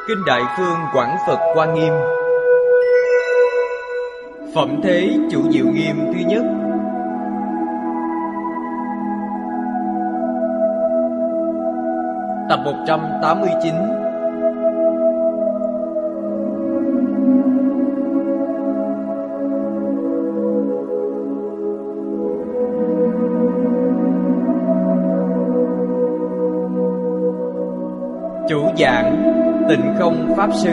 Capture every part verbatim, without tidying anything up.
Kinh Đại Phương Quảng Phật Hoa Nghiêm. Phẩm Thế Chủ Diệu Nghiêm thứ nhất. Tập một trăm tám mươi chín. Chủ giảng Tịnh Không Pháp Sư.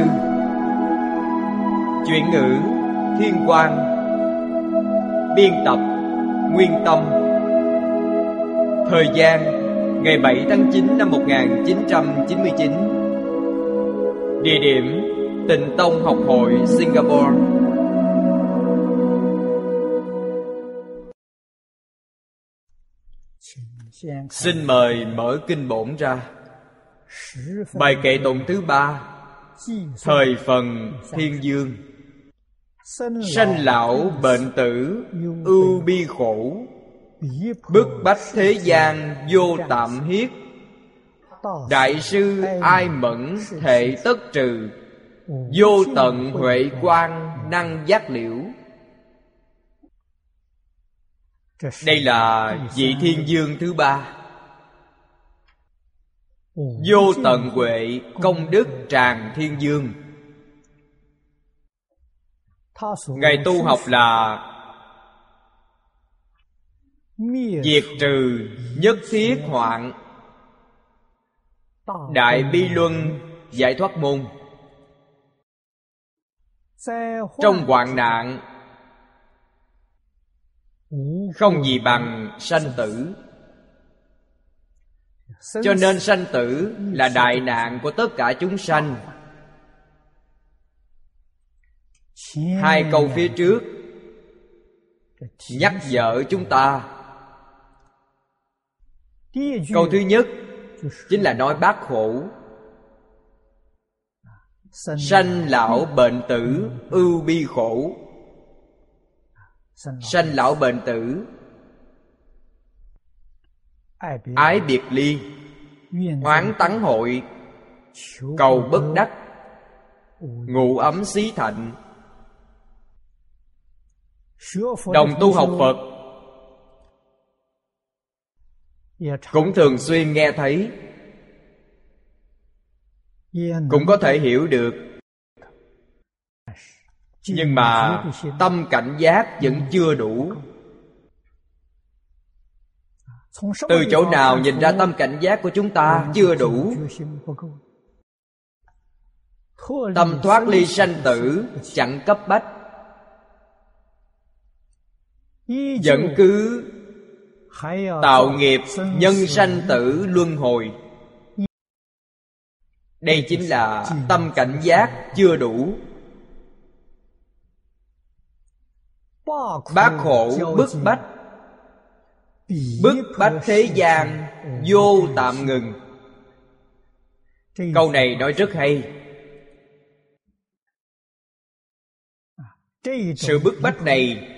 Chuyển ngữ Thiên Quang. Biên tập Nguyên Tâm. Thời gian ngày bảy tháng chín năm một nghìn chín trăm chín mươi chín. Địa điểm Tịnh Tông Học Hội Singapore. Xin mời mở kinh bổn ra. Bài kệ tụng thứ ba. Thời phần thiên dương. Sanh lão bệnh tử, ưu bi khổ, bức bách thế gian vô tạm hiết. Đại sư ai mẫn thể tất trừ, vô tận huệ quang năng giác liễu. Đây là vị thiên dương thứ ba. Vô tận huệ công đức tràng thiên dương. Ngài tu học là diệt trừ nhất thiết hoạn, đại bi luân giải thoát môn. Trong hoạn nạn không gì bằng sanh tử. Cho nên sanh tử là đại nạn của tất cả chúng sanh. Hai câu phía trước nhắc nhở chúng ta. Câu thứ nhất chính là nói bát khổ. Sanh lão bệnh tử, ưu bi khổ. Sanh lão bệnh tử, ái biệt ly, oán tắng hội, cầu bất đắc, ngụ ấm xí thạnh. Đồng tu học Phật cũng thường xuyên nghe thấy, cũng có thể hiểu được. Nhưng mà tâm cảnh giác vẫn chưa đủ. Từ chỗ nào nhìn ra tâm cảnh giác của chúng ta chưa đủ? Tâm thoát ly sanh tử chẳng cấp bách, vẫn cứ tạo nghiệp nhân sanh tử luân hồi. Đây chính là tâm cảnh giác chưa đủ. Bát khổ bức bách, bức bách thế gian vô tạm ngừng. Câu này nói rất hay. Sự bức bách này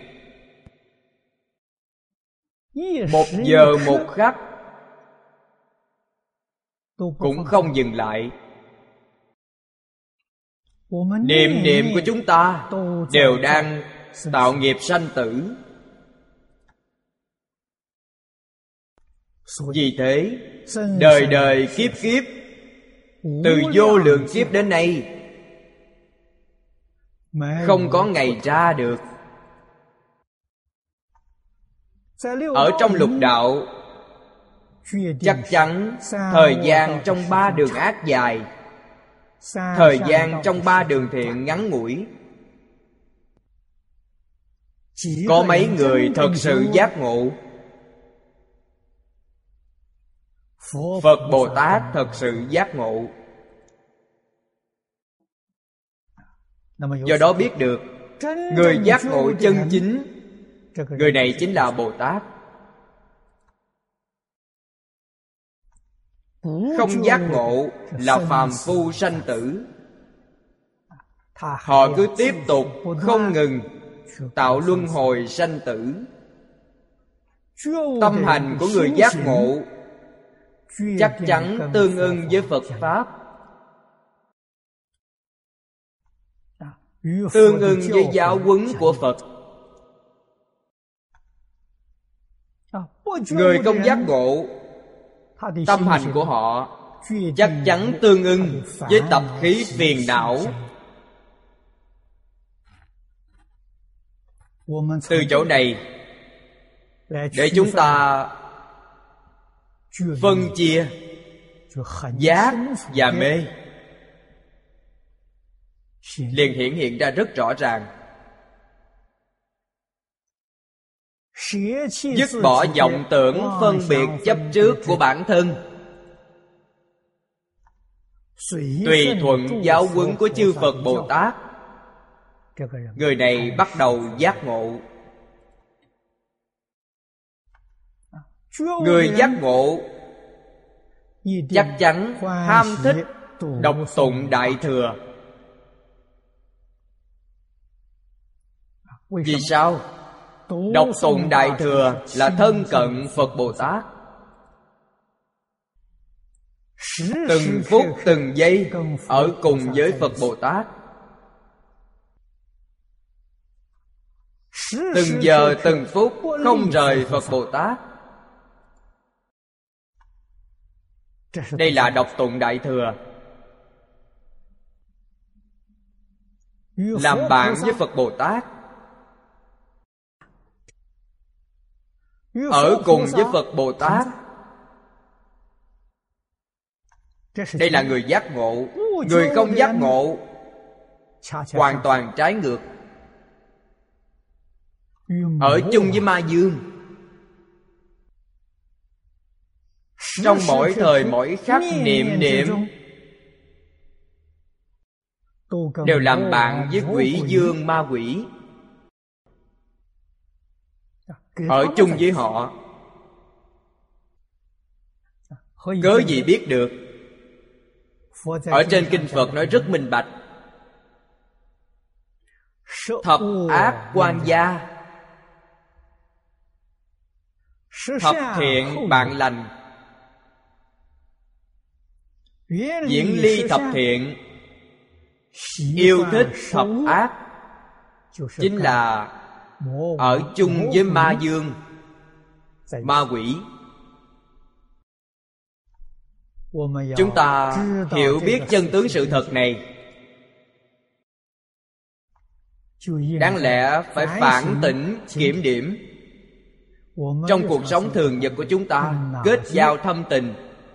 một giờ một khắc cũng không dừng lại. Niệm niệm của chúng ta đều đang tạo nghiệp sanh tử. Vì thế đời đời kiếp kiếp, từ vô lượng kiếp đến nay, không có ngày ra được. Ở trong lục đạo, chắc chắn thời gian trong ba đường ác dài, thời gian trong ba đường thiện ngắn ngủi. Có mấy người thật sự giác ngộ. Phật Bồ Tát thật sự giác ngộ. Do đó biết được, người giác ngộ chân chính, người này chính là Bồ Tát. Không giác ngộ là phàm phu sanh tử. Họ cứ tiếp tục không ngừng tạo luân hồi sanh tử. Tâm hành của người giác ngộ chắc chắn tương ưng với Phật Pháp. tương ưng với giáo huấn của Phật. Người không giác ngộ, tâm hành của họ chắc chắn tương ưng với tập khí phiền não. Từ chỗ này để chúng ta phân chia giác và mê liền hiển hiện ra rất rõ ràng. Dứt bỏ vọng tưởng phân biệt chấp trước của bản thân, tùy thuận giáo huấn của chư Phật Bồ Tát, người này bắt đầu giác ngộ. Người giác ngộ chắc chắn ham thích đọc tụng Đại Thừa. Vì sao? Đọc tụng Đại Thừa là thân cận Phật Bồ Tát. Từng phút từng giây ở cùng với Phật Bồ Tát. Từng giờ từng phút không rời Phật Bồ Tát. Đây là đọc tụng Đại Thừa. Làm bạn với Phật Bồ Tát, ở cùng với Phật Bồ Tát. Đây là người giác ngộ. Người không giác ngộ hoàn toàn trái ngược, ở chung với ma dương. Trong mỗi thời mỗi khắc niệm niệm đều làm bạn với quỷ dương ma quỷ, ở chung với họ. Cớ gì biết được? Ở trên kinh Phật nói rất minh bạch. Thập ác quan gia, thập thiện bạn lành. Diễn ly thập thiện, yêu thích thập ác, chính là ở chung với ma dương, ma quỷ. Chúng ta hiểu biết chân tướng sự thật này, đáng lẽ phải phản tỉnh kiểm điểm. Trong cuộc sống thường nhật của chúng ta, kết giao thâm tình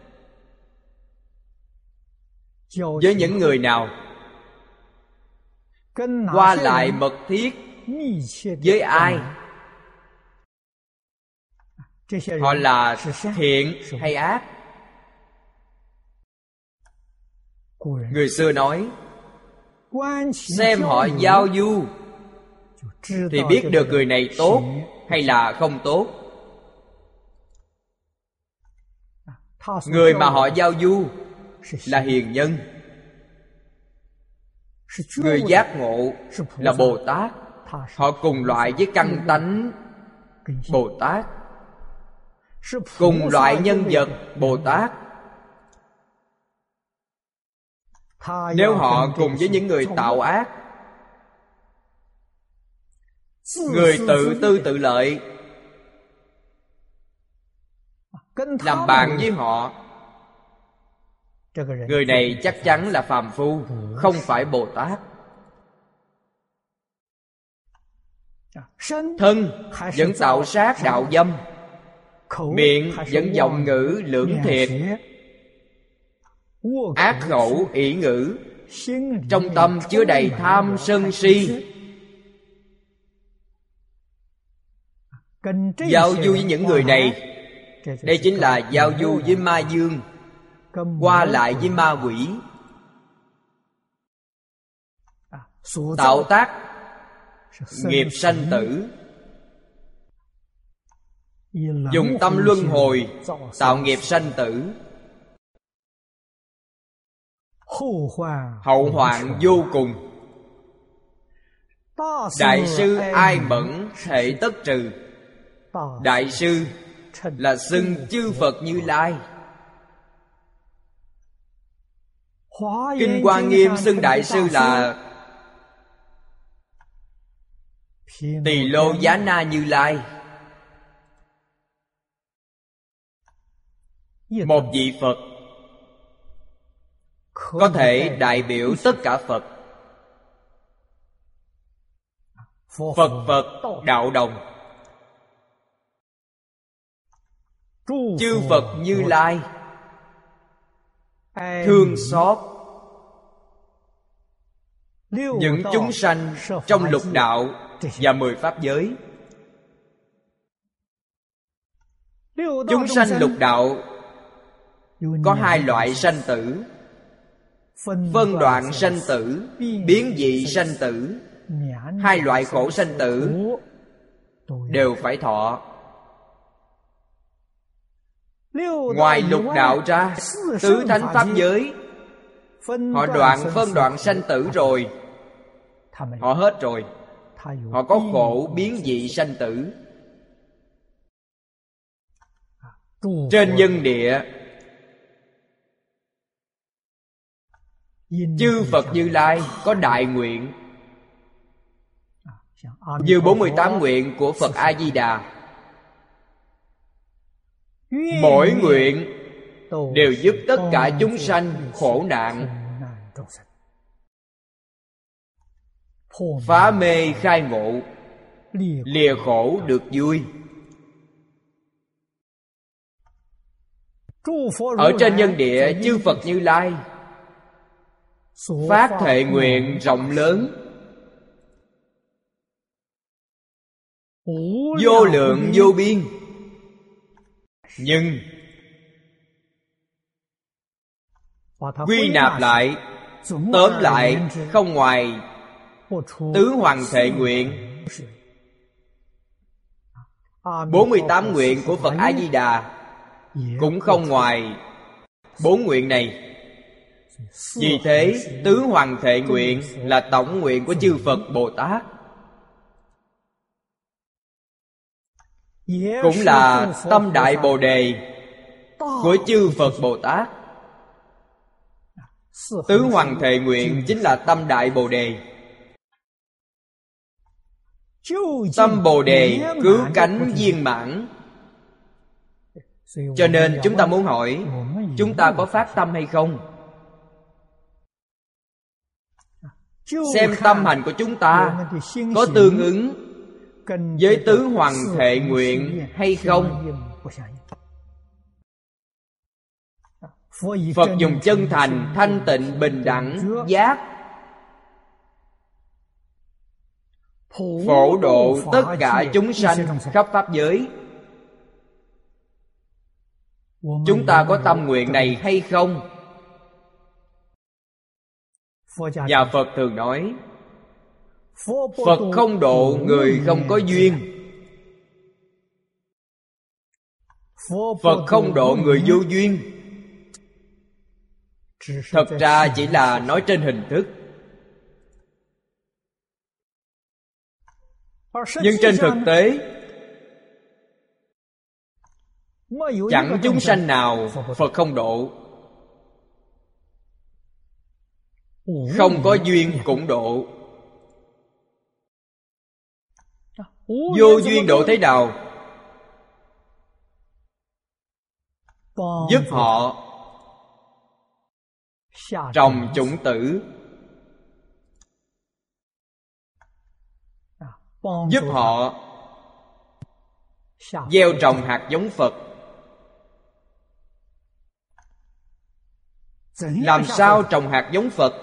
với những người nào, qua lại mật thiết với ai, họ là thiện hay ác. Người xưa nói, xem họ giao du thì biết được người này tốt hay là không tốt. Người mà họ giao du là hiền nhân, người giác ngộ là Bồ Tát. Họ cùng loại với căn tánh Bồ Tát, cùng loại nhân vật Bồ Tát. Nếu họ cùng với những người tạo ác, người tự tư tự lợi, làm bạn với họ, người này chắc chắn là phàm phu, không phải Bồ Tát. Thân vẫn tạo sát đạo dâm, miệng vẫn vọng ngữ lưỡng thiệt, ác khẩu ỷ ngữ, trong tâm chứa đầy tham sân si. Giao du với những người này, đây chính là giao du với ma dương, qua lại với ma quỷ. Tạo tác nghiệp sanh tử, dùng tâm luân hồi tạo nghiệp sanh tử, hậu hoạn vô cùng. Đại sư ai mẫn thể tất trừ. Đại sư là xưng chư Phật Như Lai. Kinh Hoa Nghiêm xưng đại sư là Tỳ Lô Giá Na Như Lai, một vị Phật có thể đại biểu tất cả Phật. Phật Phật đạo đồng, chư Phật Như Lai thương xót những chúng sanh trong lục đạo và mười pháp giới. Chúng sanh lục đạo có hai loại sanh tử: phân đoạn sanh tử, biến dị sanh tử. Hai loại khổ sanh tử đều phải thọ. Ngoài lục đạo ra, tứ thánh pháp giới họ đoạn phân đoạn sanh tử rồi, họ hết rồi. Họ có khổ biến dị sanh tử. Trên nhân địa, chư Phật Như Lai có đại nguyện, như bốn mươi tám nguyện của Phật A-di-đà. Mỗi nguyện đều giúp tất cả chúng sanh khổ nạn, phá mê khai ngộ, lìa khổ được vui. Ở trên nhân địa, chư Phật Như Lai phát thệ nguyện rộng lớn, vô lượng vô biên. Nhưng quy nạp lại, tóm lại không ngoài tứ hoàng thệ nguyện, bốn mươi tám nguyện của Phật A-di-đà cũng không ngoài bốn nguyện này. Vì thế tứ hoàng thệ nguyện là tổng nguyện của chư Phật Bồ Tát, cũng là tâm đại Bồ Đề của chư Phật Bồ Tát. Tứ hoàng thệ nguyện chính là tâm đại Bồ Đề. Tâm Bồ Đề cứu cánh viên mãn. Cho nên chúng ta muốn hỏi, chúng ta có phát tâm hay không? Xem tâm hành của chúng ta có tương ứng với tứ hoàng thệ nguyện hay không? Phật dùng chân thành, thanh tịnh, bình đẳng, giác phổ độ tất cả chúng sanh khắp pháp giới. Chúng ta có tâm nguyện này hay không? Và Phật thường nói, Phật không độ người không có duyên. Phật không độ người vô duyên. Thật ra chỉ là nói trên hình thức, nhưng trên thực tế chẳng chúng sanh nào Phật không độ. Không có duyên cũng độ. Vô duyên độ thế nào? Giúp họ trồng chủng tử, giúp họ gieo trồng hạt giống Phật. Làm sao trồng hạt giống Phật?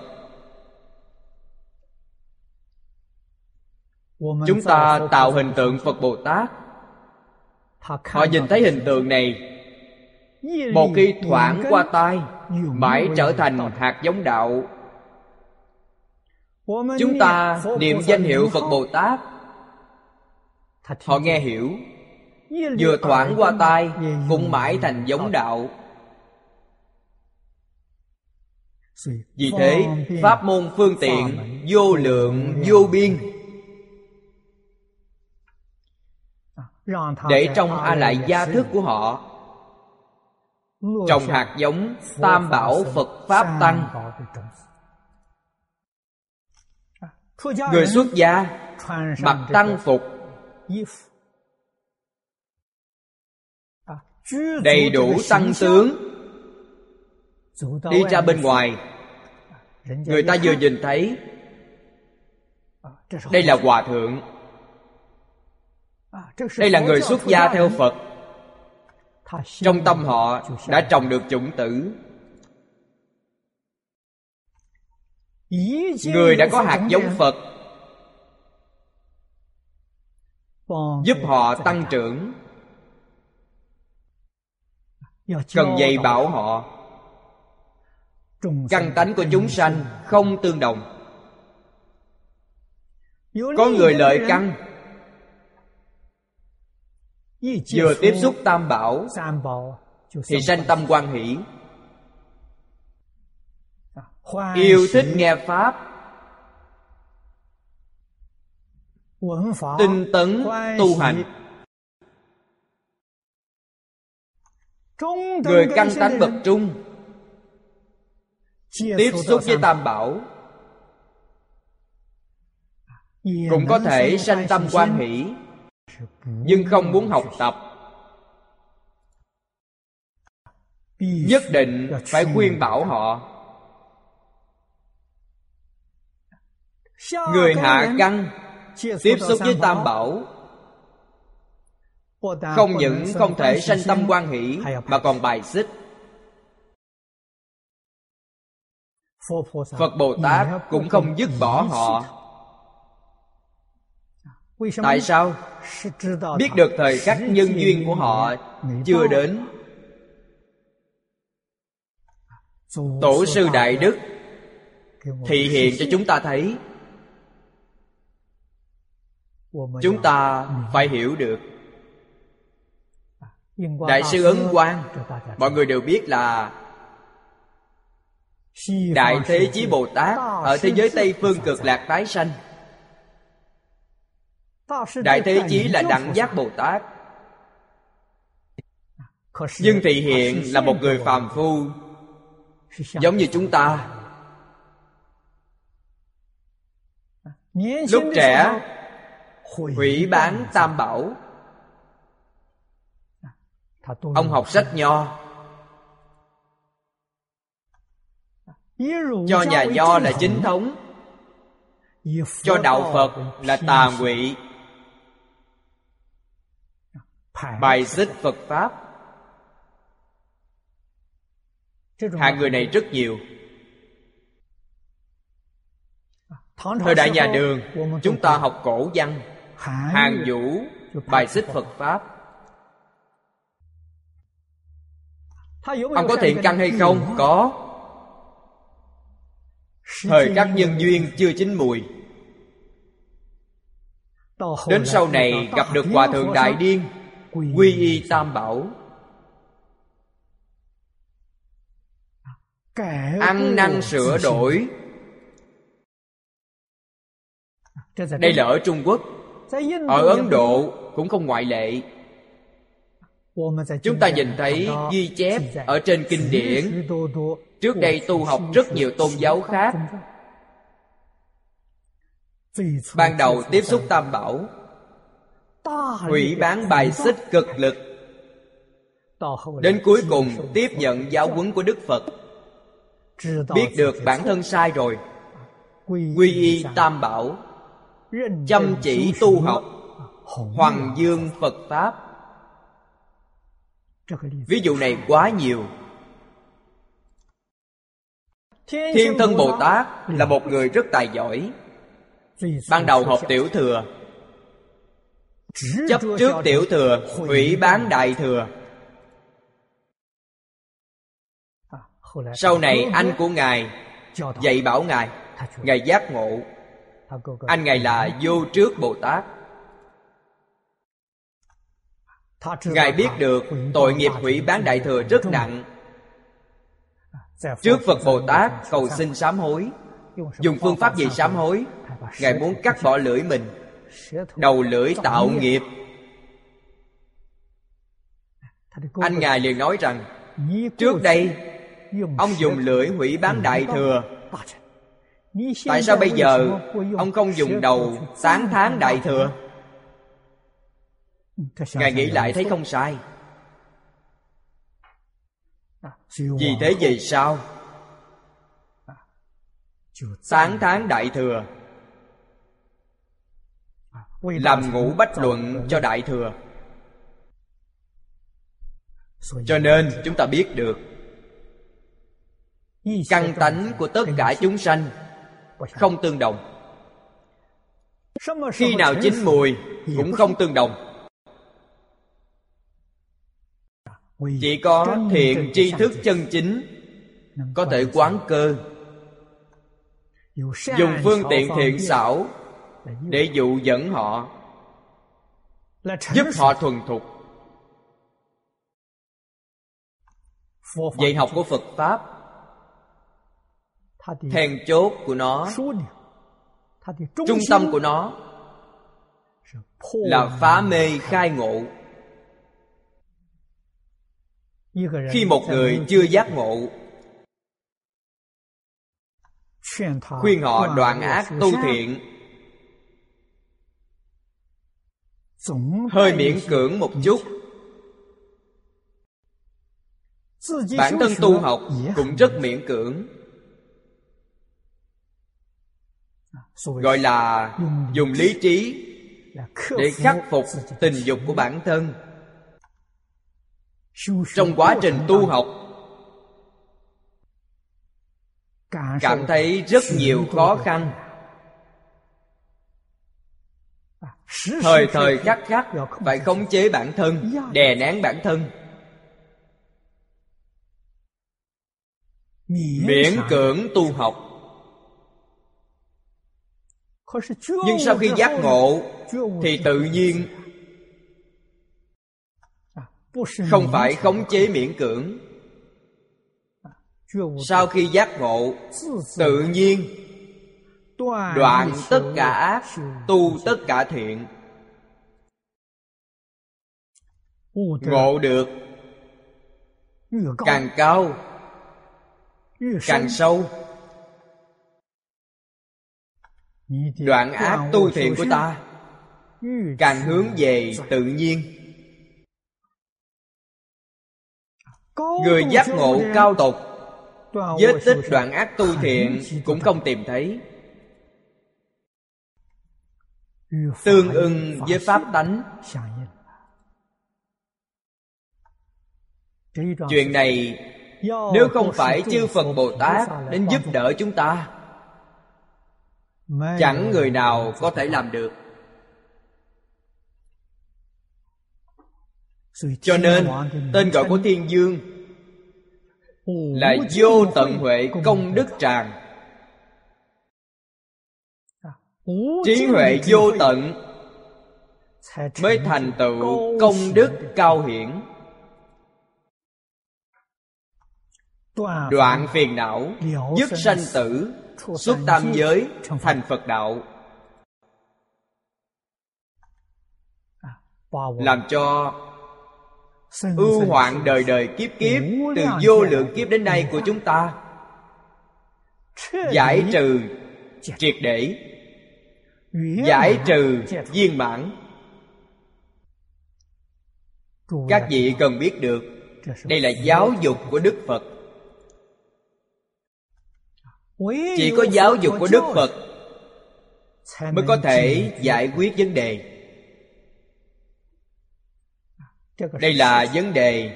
Chúng ta tạo hình tượng Phật Bồ Tát, họ nhìn thấy hình tượng này, một khi thoảng qua tai, mãi trở thành hạt giống đạo. Chúng ta niệm danh hiệu Phật Bồ Tát, họ nghe hiểu, vừa thoảng qua tai cũng mãi thành giống đạo. Vì thế pháp môn phương tiện vô lượng vô biên, để trong A Lại gia thức của họ trồng hạt giống tam bảo Phật Pháp Tăng. Người xuất gia mặc tăng phục, đầy đủ tăng tướng, đi ra bên ngoài, người ta vừa nhìn thấy đây là hòa thượng, đây là người xuất gia theo Phật. Trong tâm họ đã trồng được chủng tử. Người đã có hạt giống Phật, giúp họ tăng trưởng. Cần dạy bảo họ. Căn tánh của chúng sanh không tương đồng. Có người lợi căn, vừa tiếp xúc tam bảo thì sanh tâm hoan hỷ, yêu thích nghe pháp, tinh tấn tu hành. Người căn tánh bậc trung, tiếp xúc với tam bảo cũng có thể sanh tâm hoan hỷ, nhưng không muốn học tập. Nhất định phải khuyên bảo họ. Người hạ căn tiếp xúc với tam bảo không những không thể sanh tâm hoan hỷ mà còn bài xích. Phật Bồ Tát cũng không dứt bỏ họ. Tại sao? Biết được thời khắc nhân duyên của họ chưa đến. Tổ sư Đại Đức thị hiện cho chúng ta thấy. Chúng ta phải hiểu được. Đại sư Ấn Quang, mọi người đều biết là Đại Thế Chí Bồ Tát ở thế giới Tây Phương Cực Lạc tái sanh. Đại Thế Chí là Đẳng Giác Bồ Tát, nhưng thị hiện là một người phàm phu, giống như chúng ta. Lúc trẻ hủy bán tam bảo. Ông học sách Nho, cho nhà Nho là chính thống, cho đạo Phật là tà ngụy, bài xích Phật Pháp. Hạng người này rất nhiều. Thời đại nhà Đường, chúng ta học cổ văn, Hàn Vũ bài xích Phật Pháp. Ông có thiện căn hay không? Có. Thời các nhân duyên chưa chín mùi. Đến sau này gặp được Hòa Thượng Đại Điên, quy y tam bảo, ăn năn sửa đổi. Đây là ở Trung Quốc. Ở Ấn Độ cũng không ngoại lệ. Chúng ta nhìn thấy ghi chép ở trên kinh điển. Trước đây tu học rất nhiều tôn giáo khác. Ban đầu tiếp xúc tam bảo, hủy bán bài xích cực lực. Đến cuối cùng tiếp nhận giáo huấn của Đức Phật, biết được bản thân sai rồi, quy y tam bảo, chăm chỉ tu học, hoằng dương Phật Pháp. Ví dụ này quá nhiều. Thiên Thân Bồ Tát là một người rất tài giỏi. Ban đầu học Tiểu Thừa, chấp trước Tiểu Thừa, hủy bán Đại Thừa. Sau này anh của Ngài dạy bảo Ngài, Ngài giác ngộ. Anh Ngài là Vô Trước Bồ Tát. Ngài biết được tội nghiệp hủy bán Đại Thừa rất nặng. Trước Phật Bồ Tát cầu xin sám hối. Dùng phương pháp gì sám hối? Ngài muốn cắt bỏ lưỡi mình. Đầu lưỡi tạo nghiệp. Anh Ngài liền nói rằng, trước đây ông dùng lưỡi hủy bán Đại Thừa, Tại sao bây giờ ông không dùng đầu tán thán Đại Thừa? Ngài nghĩ lại thấy không sai. Vì thế về sau tán thán Đại Thừa, làm ngũ bách luận cho Đại Thừa. Cho nên chúng ta biết được căn tánh của tất cả chúng sanh không tương đồng. Khi nào chín mùi cũng không tương đồng. Chỉ có thiện tri thức chân chính có thể quán cơ, dùng phương tiện thiện xảo để dụ dẫn họ, giúp họ thuần thục. Dạy học của Phật Pháp, then chốt của nó, trung tâm của nó là phá mê khai ngộ. Khi một người chưa giác ngộ, khuyên họ đoạn ác tu thiện, hơi miễn cưỡng một chút. Bản thân tu học cũng rất miễn cưỡng, gọi là dùng lý trí để khắc phục tình dục của bản thân. Trong quá trình tu học cảm thấy rất nhiều khó khăn, thời thời khắc khắc phải khống chế bản thân, đè nén bản thân, miễn cưỡng tu học. Nhưng sau khi giác ngộ thì tự nhiên không phải khống chế miễn cưỡng. Sau khi giác ngộ, tự nhiên đoạn tất cả ác, tu tất cả thiện. Ngộ được càng cao, càng sâu, đoạn ác tu thiện của ta càng hướng về tự nhiên. Người giác ngộ cao tột, vết tích đoạn ác tu thiện cũng không tìm thấy. Tương ưng với pháp tánh. Chuyện này nếu không phải chư Phật Bồ Tát đến giúp đỡ chúng ta, chẳng người nào có thể làm được. Cho nên tên gọi của Thiên Dương là vô tận huệ công đức tràng. Trí huệ vô tận mới thành tựu công đức cao hiển. Đoạn phiền não, dứt sanh tử, xuất tam giới, thành Phật đạo. Làm cho ưu hoạn đời đời kiếp kiếp, từ vô lượng kiếp đến nay của chúng ta giải trừ triệt để, giải trừ viên mãn. Các vị cần biết được, đây là giáo dục của Đức Phật. Chỉ có giáo dục của Đức Phật mới có thể giải quyết vấn đề. Đây là vấn đề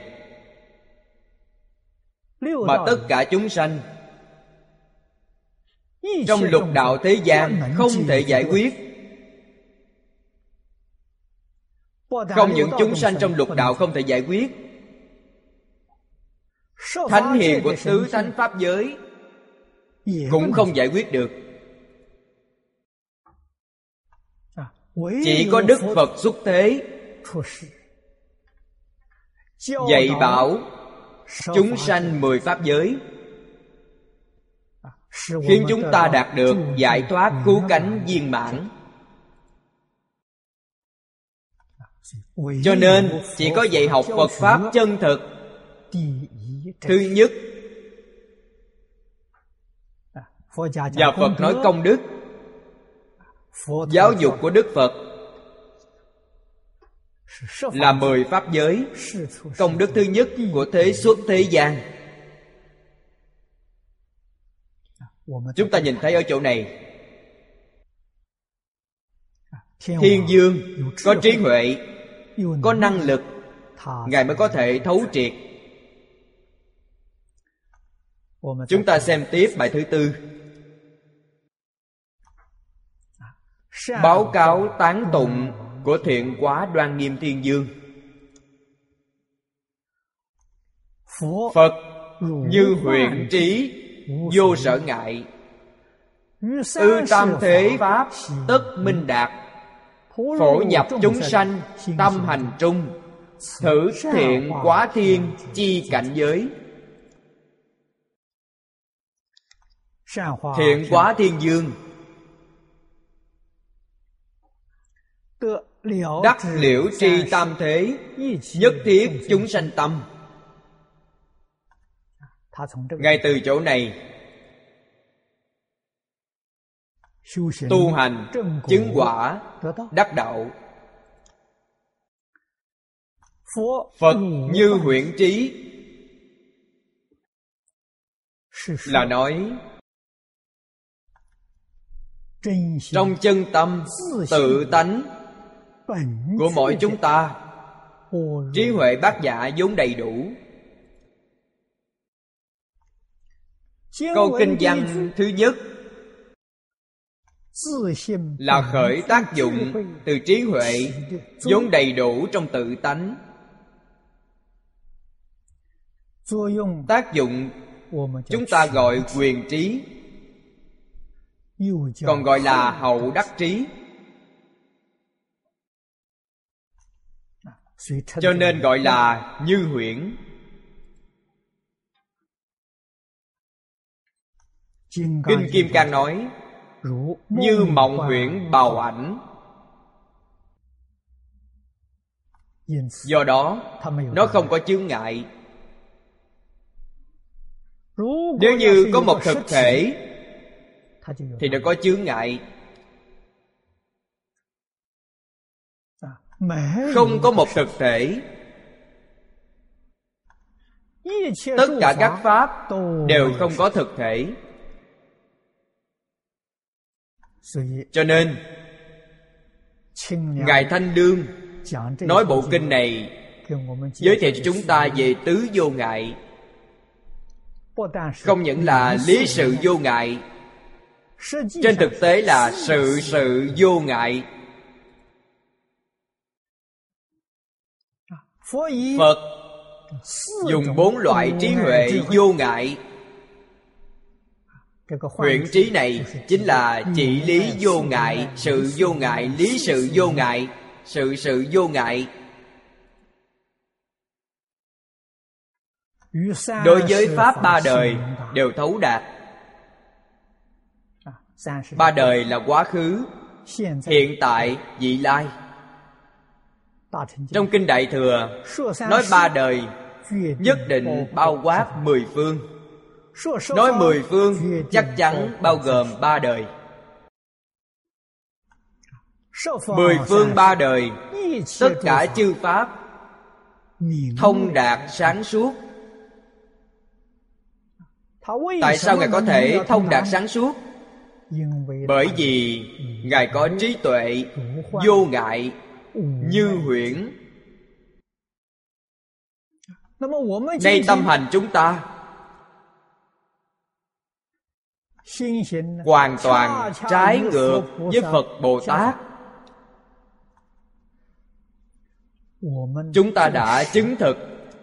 mà tất cả chúng sanh trong lục đạo thế gian không thể giải quyết. Không những chúng sanh trong lục đạo không thể giải quyết, thánh hiền của tứ thánh pháp giới cũng không giải quyết được. Chỉ có Đức Phật xuất thế dạy bảo chúng sanh mười pháp giới, khiến chúng ta đạt được giải thoát cứu cánh viên mãn. Cho nên chỉ có dạy học Phật Pháp chân thực. Thứ nhất, Và Phật nói công đức. Giáo dục của Đức Phật là mười pháp giới. Công đức thứ nhất của thế xuất thế gian. Chúng ta nhìn thấy ở chỗ này, Thiên Dương có trí huệ, có năng lực, Ngài mới có thể thấu triệt. Chúng ta xem tiếp bài thứ tư. Báo cáo tán tụng của Thiện Hóa Đoan Nghiêm Thiên Dương. Phật như huyễn trí, vô sở ngại, ư tam thế pháp tất minh đạt, phổ nhập chúng sanh tâm hành trung, thử thiện quá thiên chi cảnh giới. Thiện Hóa Thiên Dương đắc liễu tri tam thế, nhất thiết chúng sanh tâm. Ngay từ chỗ này tu hành chứng quả đắc đạo. Phật như huyễn trí là nói trong chân tâm tự tánh của mỗi chúng ta, trí huệ bát nhã vốn đầy đủ. Câu kinh văn thứ nhất là khởi tác dụng từ trí huệ vốn đầy đủ trong tự tánh. Tác dụng chúng ta gọi quyền trí, còn gọi là hậu đắc trí. Cho nên gọi là như huyễn. Kinh Kim Cang nói như mộng huyễn bào ảnh. Do đó nó không có chướng ngại. Nếu như có một thực thể thì nó có chướng ngại. Không có một thực thể, tất cả các pháp đều không có thực thể. Cho nên Ngài Thanh Đương nói bộ kinh này giới thiệu cho chúng ta về tứ vô ngại. Không những là lý sự vô ngại, trên thực tế là sự sự vô ngại. Phật dùng bốn loại trí huệ vô ngại. Huyễn trí này chính là chỉ lý vô ngại, sự vô ngại, lý sự vô ngại, sự sự vô ngại. Đối với pháp ba đời đều thấu đạt. Ba đời là quá khứ, hiện tại, vị lai. Trong Kinh Đại Thừa nói ba đời nhất định bao quát mười phương. Nói mười phương chắc chắn bao gồm ba đời. Mười phương ba đời, tất cả chư pháp thông đạt sáng suốt. Tại sao Ngài có thể thông đạt sáng suốt? Bởi vì Ngài có trí tuệ vô ngại, như huyễn. Nay tâm hành chúng ta hoàn toàn trái ngược với Phật Bồ Tát. Chúng ta đã chứng thực.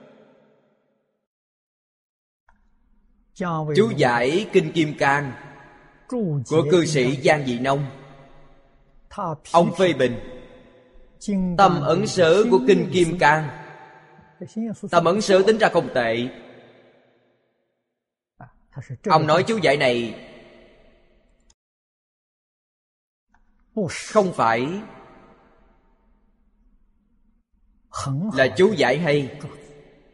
Chú giải Kinh Kim Cang của cư sĩ Giang Dị Nông, ông phê bình tâm ấn sớ của Kinh Kim Cang. Tâm ấn sớ tính ra không tệ. Ông nói chú giải này không phải là chú giải hay.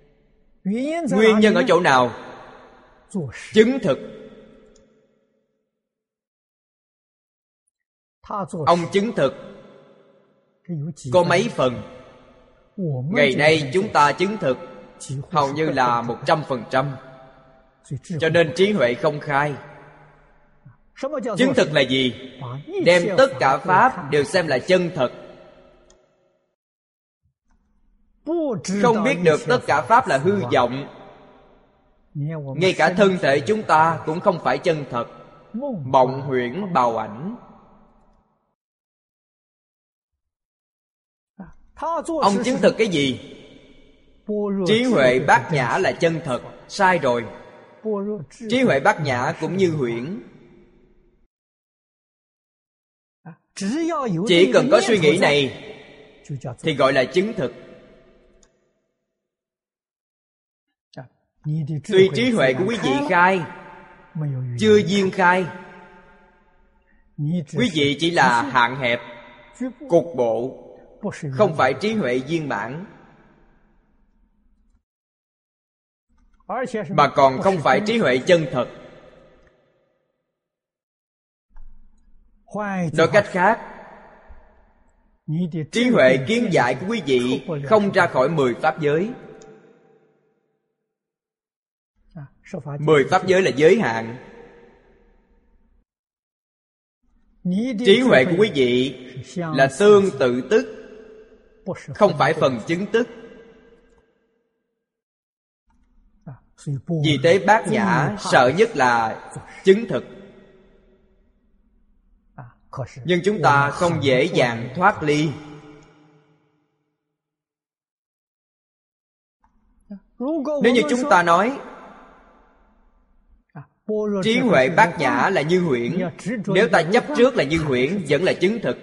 Nguyên nhân ở chỗ nào? Chứng thực. Ông chứng thực có mấy phần? Ngày nay chúng ta chứng thực hầu như là một trăm phần trăm. Cho nên trí huệ không khai. Chứng thực là gì? Đem tất cả Pháp đều xem là chân thật. Không biết được tất cả Pháp là hư vọng. Ngay cả thân thể chúng ta cũng không phải chân thật. Mộng huyễn bào ảnh. Ông chứng thực cái gì? Trí huệ bát nhã là chân thật. Sai rồi. Trí huệ bát nhã cũng như huyễn. Chỉ cần có suy nghĩ này thì gọi là chứng thực. Tuy trí huệ của quý vị khai, chưa duyên khai. Quý vị chỉ là hạn hẹp, cục bộ, không phải trí huệ viên mãn. Mà còn không phải trí huệ chân thật. Nói cách khác, trí huệ kiến giải của quý vị không ra khỏi mười pháp giới. Mười pháp giới là giới hạn. Trí huệ của quý vị là tương tự tức, không phải phần chứng tức. Vì thế bát nhã sợ nhất là chứng thực. Nhưng chúng ta không dễ dàng thoát ly. Nếu như chúng ta nói trí huệ bát nhã là như huyễn, nếu ta chấp trước là như huyễn, vẫn là chứng thực.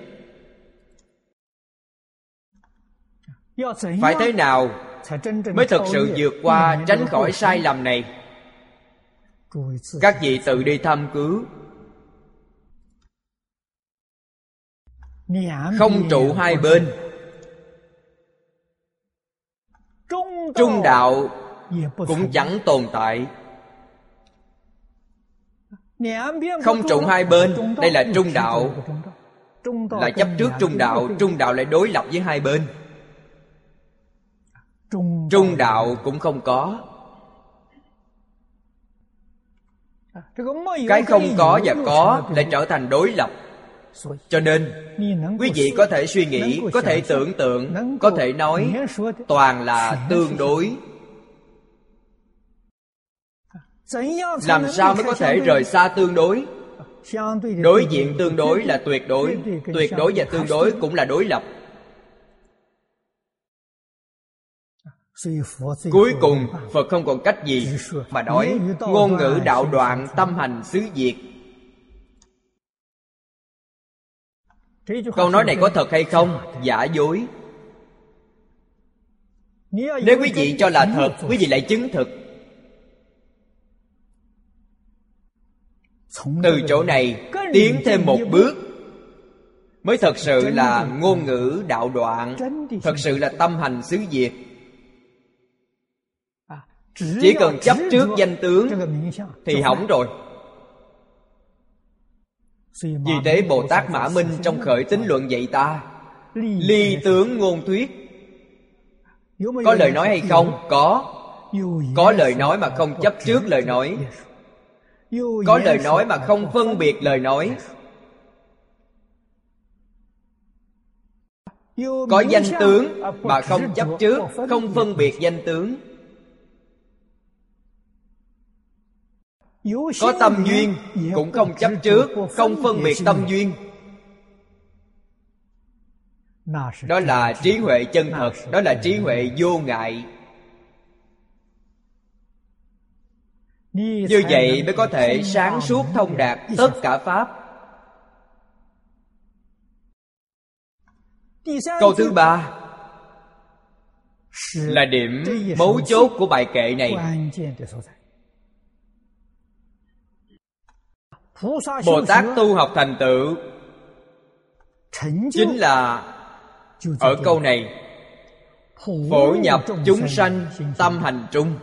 Phải thế nào mới thực sự vượt qua, tránh khỏi sai lầm này? Các vị tự đi thăm cứu. Không trụ hai bên. Trung đạo cũng chẳng tồn tại. Không trụ hai bên, đây là trung đạo. Là chấp trước trung đạo, trung đạo lại đối lập với hai bên. Trung đạo cũng không có. Cái không có và có lại trở thành đối lập. Cho nên quý vị có thể suy nghĩ, có thể tưởng tượng, có thể nói toàn là tương đối. Làm sao mới có thể rời xa tương đối? Đối diện tương đối là tuyệt đối. Tuyệt đối và tương đối cũng là đối lập. Cuối cùng Phật không còn cách gì mà nói ngôn ngữ đạo đoạn, tâm hành xứ diệt. Câu nói này có thật hay không? Giả dối. Nếu quý vị cho là thật, quý vị lại chứng thực. Từ chỗ này tiến thêm một bước mới thật sự là ngôn ngữ đạo đoạn, thật sự là tâm hành xứ diệt. Chỉ cần chấp trước danh tướng thì hỏng rồi. Vì thế Bồ Tát Mã Minh trong Khởi Tín Luận dạy ta ly tướng ngôn thuyết. Có lời nói hay không? Có. Có lời nói mà không chấp trước lời nói. Có lời nói mà không phân biệt lời nói. Có danh tướng mà không chấp trước, không phân biệt danh tướng. Có tâm duyên cũng không chấp trước, không phân biệt tâm duyên. Đó là trí huệ chân thật. Đó là trí huệ vô ngại. Như vậy mới có thể sáng suốt thông đạt tất cả Pháp. Câu thứ ba là điểm mấu chốt của bài kệ này. Bồ Tát tu học thành tựu chính là ở câu này: phổ nhập chúng sanh tâm hành trung.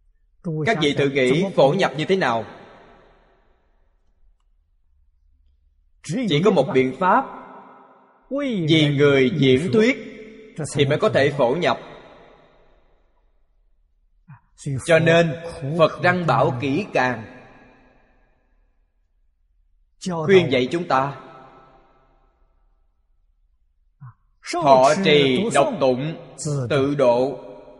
Các vị thử nghĩ phổ nhập như thế nào? Chỉ có một biện pháp, vì người diễn thuyết thì mới có thể phổ nhập. Cho nên Phật răng bảo kỹ càng, khuyên dạy chúng ta thọ trì đọc tụng tự độ.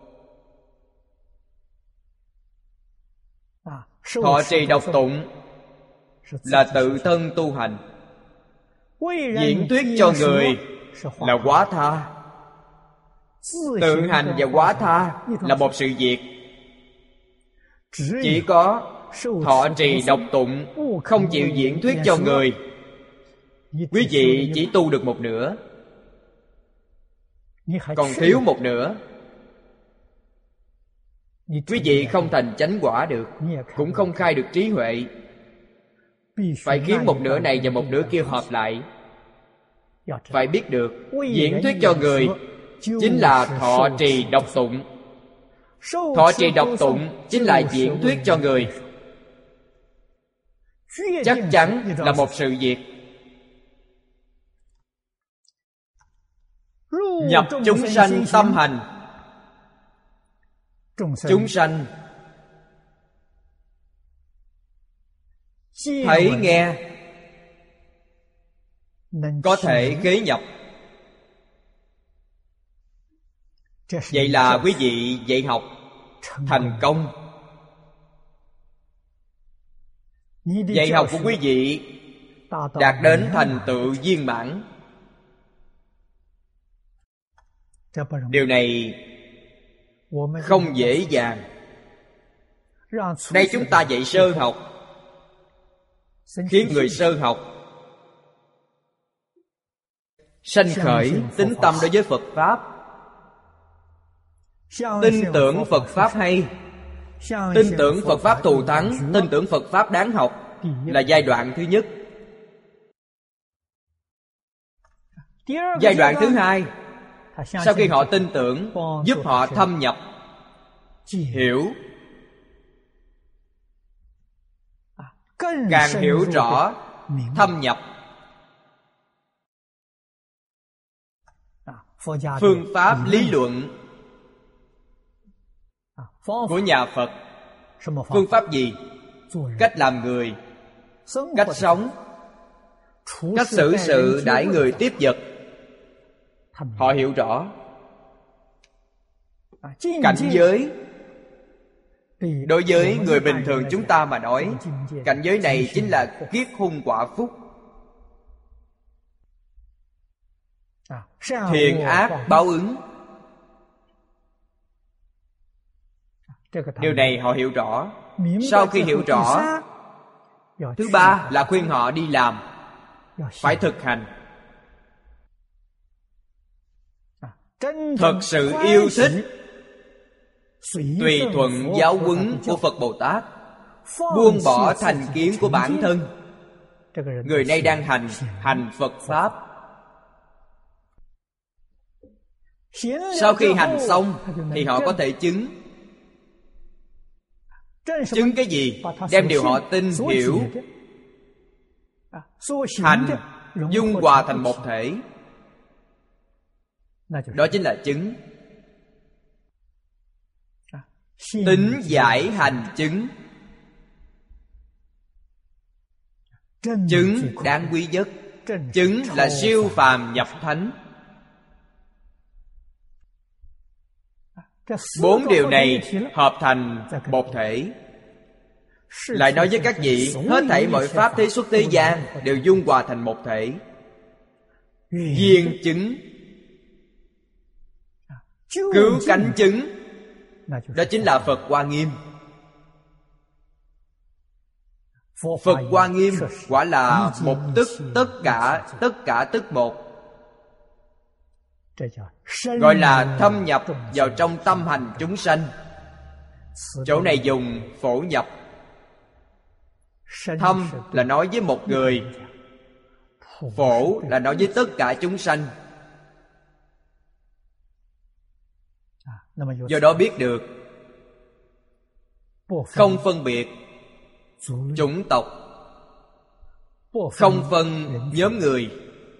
Thọ trì đọc tụng là tự thân tu hành. Diễn thuyết cho người là quá tha. Tự hành và quá tha là một sự việc. Chỉ có thọ trì đọc tụng, không chịu diễn thuyết cho người, quý vị chỉ tu được một nửa, còn thiếu một nửa. Quý vị không thành chánh quả được, cũng không khai được trí huệ. Phải khiến một nửa này và một nửa kia hợp lại. Phải biết được diễn thuyết cho người chính là thọ trì đọc tụng. Thọ trì đọc tụng chính là diễn thuyết cho người. Chắc chắn là một sự việc. Nhập chúng sanh tâm hành. Chúng sanh thấy nghe, có thể khế nhập. Vậy là quý vị dạy học thành công. Dạy học của quý vị đạt đến thành tựu viên mãn. Điều này không dễ dàng. Đây chúng ta dạy sơ học, khiến người sơ học sanh khởi tín tâm đối với Phật Pháp, tin tưởng Phật Pháp hay, tin tưởng Phật Pháp thù thắng, tin tưởng Phật Pháp đáng học là giai đoạn thứ nhất. Giai đoạn thứ hai, sau khi họ tin tưởng, giúp họ thâm nhập, hiểu, càng hiểu rõ, thâm nhập. Phương pháp lý luận của nhà Phật. Phương pháp gì? Cách làm người, cách sống, cách xử sự đãi người tiếp vật. Họ hiểu rõ. Cảnh giới, đối với người bình thường chúng ta mà nói, cảnh giới này chính là kiết hung quả phúc. Thiện ác báo ứng. Điều này họ hiểu rõ. Sau khi hiểu rõ, thứ ba là khuyên họ đi làm, phải thực hành. Thật sự yêu thích, tùy thuận giáo huấn của Phật Bồ Tát, buông bỏ thành kiến của bản thân. Người này đang hành hành Phật Pháp. Sau khi hành xong thì họ có thể chứng. Chứng cái gì? Đem điều họ tin hiểu, hành dung hòa thành một thể. Đó chính là chứng. Tính giải hành chứng. Chứng đáng quý nhất. Chứng là siêu phàm nhập thánh. Bốn điều này hợp thành một thể. Lại nói với các vị, hết thảy mọi pháp thế xuất thế gian đều dung hòa thành một thể. Viên chứng, cứu cánh chứng, đó chính là Phật Hoa Nghiêm. Phật Hoa Nghiêm quả là một tức tất cả, tất cả tức một. Gọi là thâm nhập vào trong tâm hành chúng sanh. Chỗ này dùng phổ nhập. Thâm là nói với một người, phổ là nói với tất cả chúng sanh. Do đó biết được không phân biệt chủng tộc, không phân nhóm người,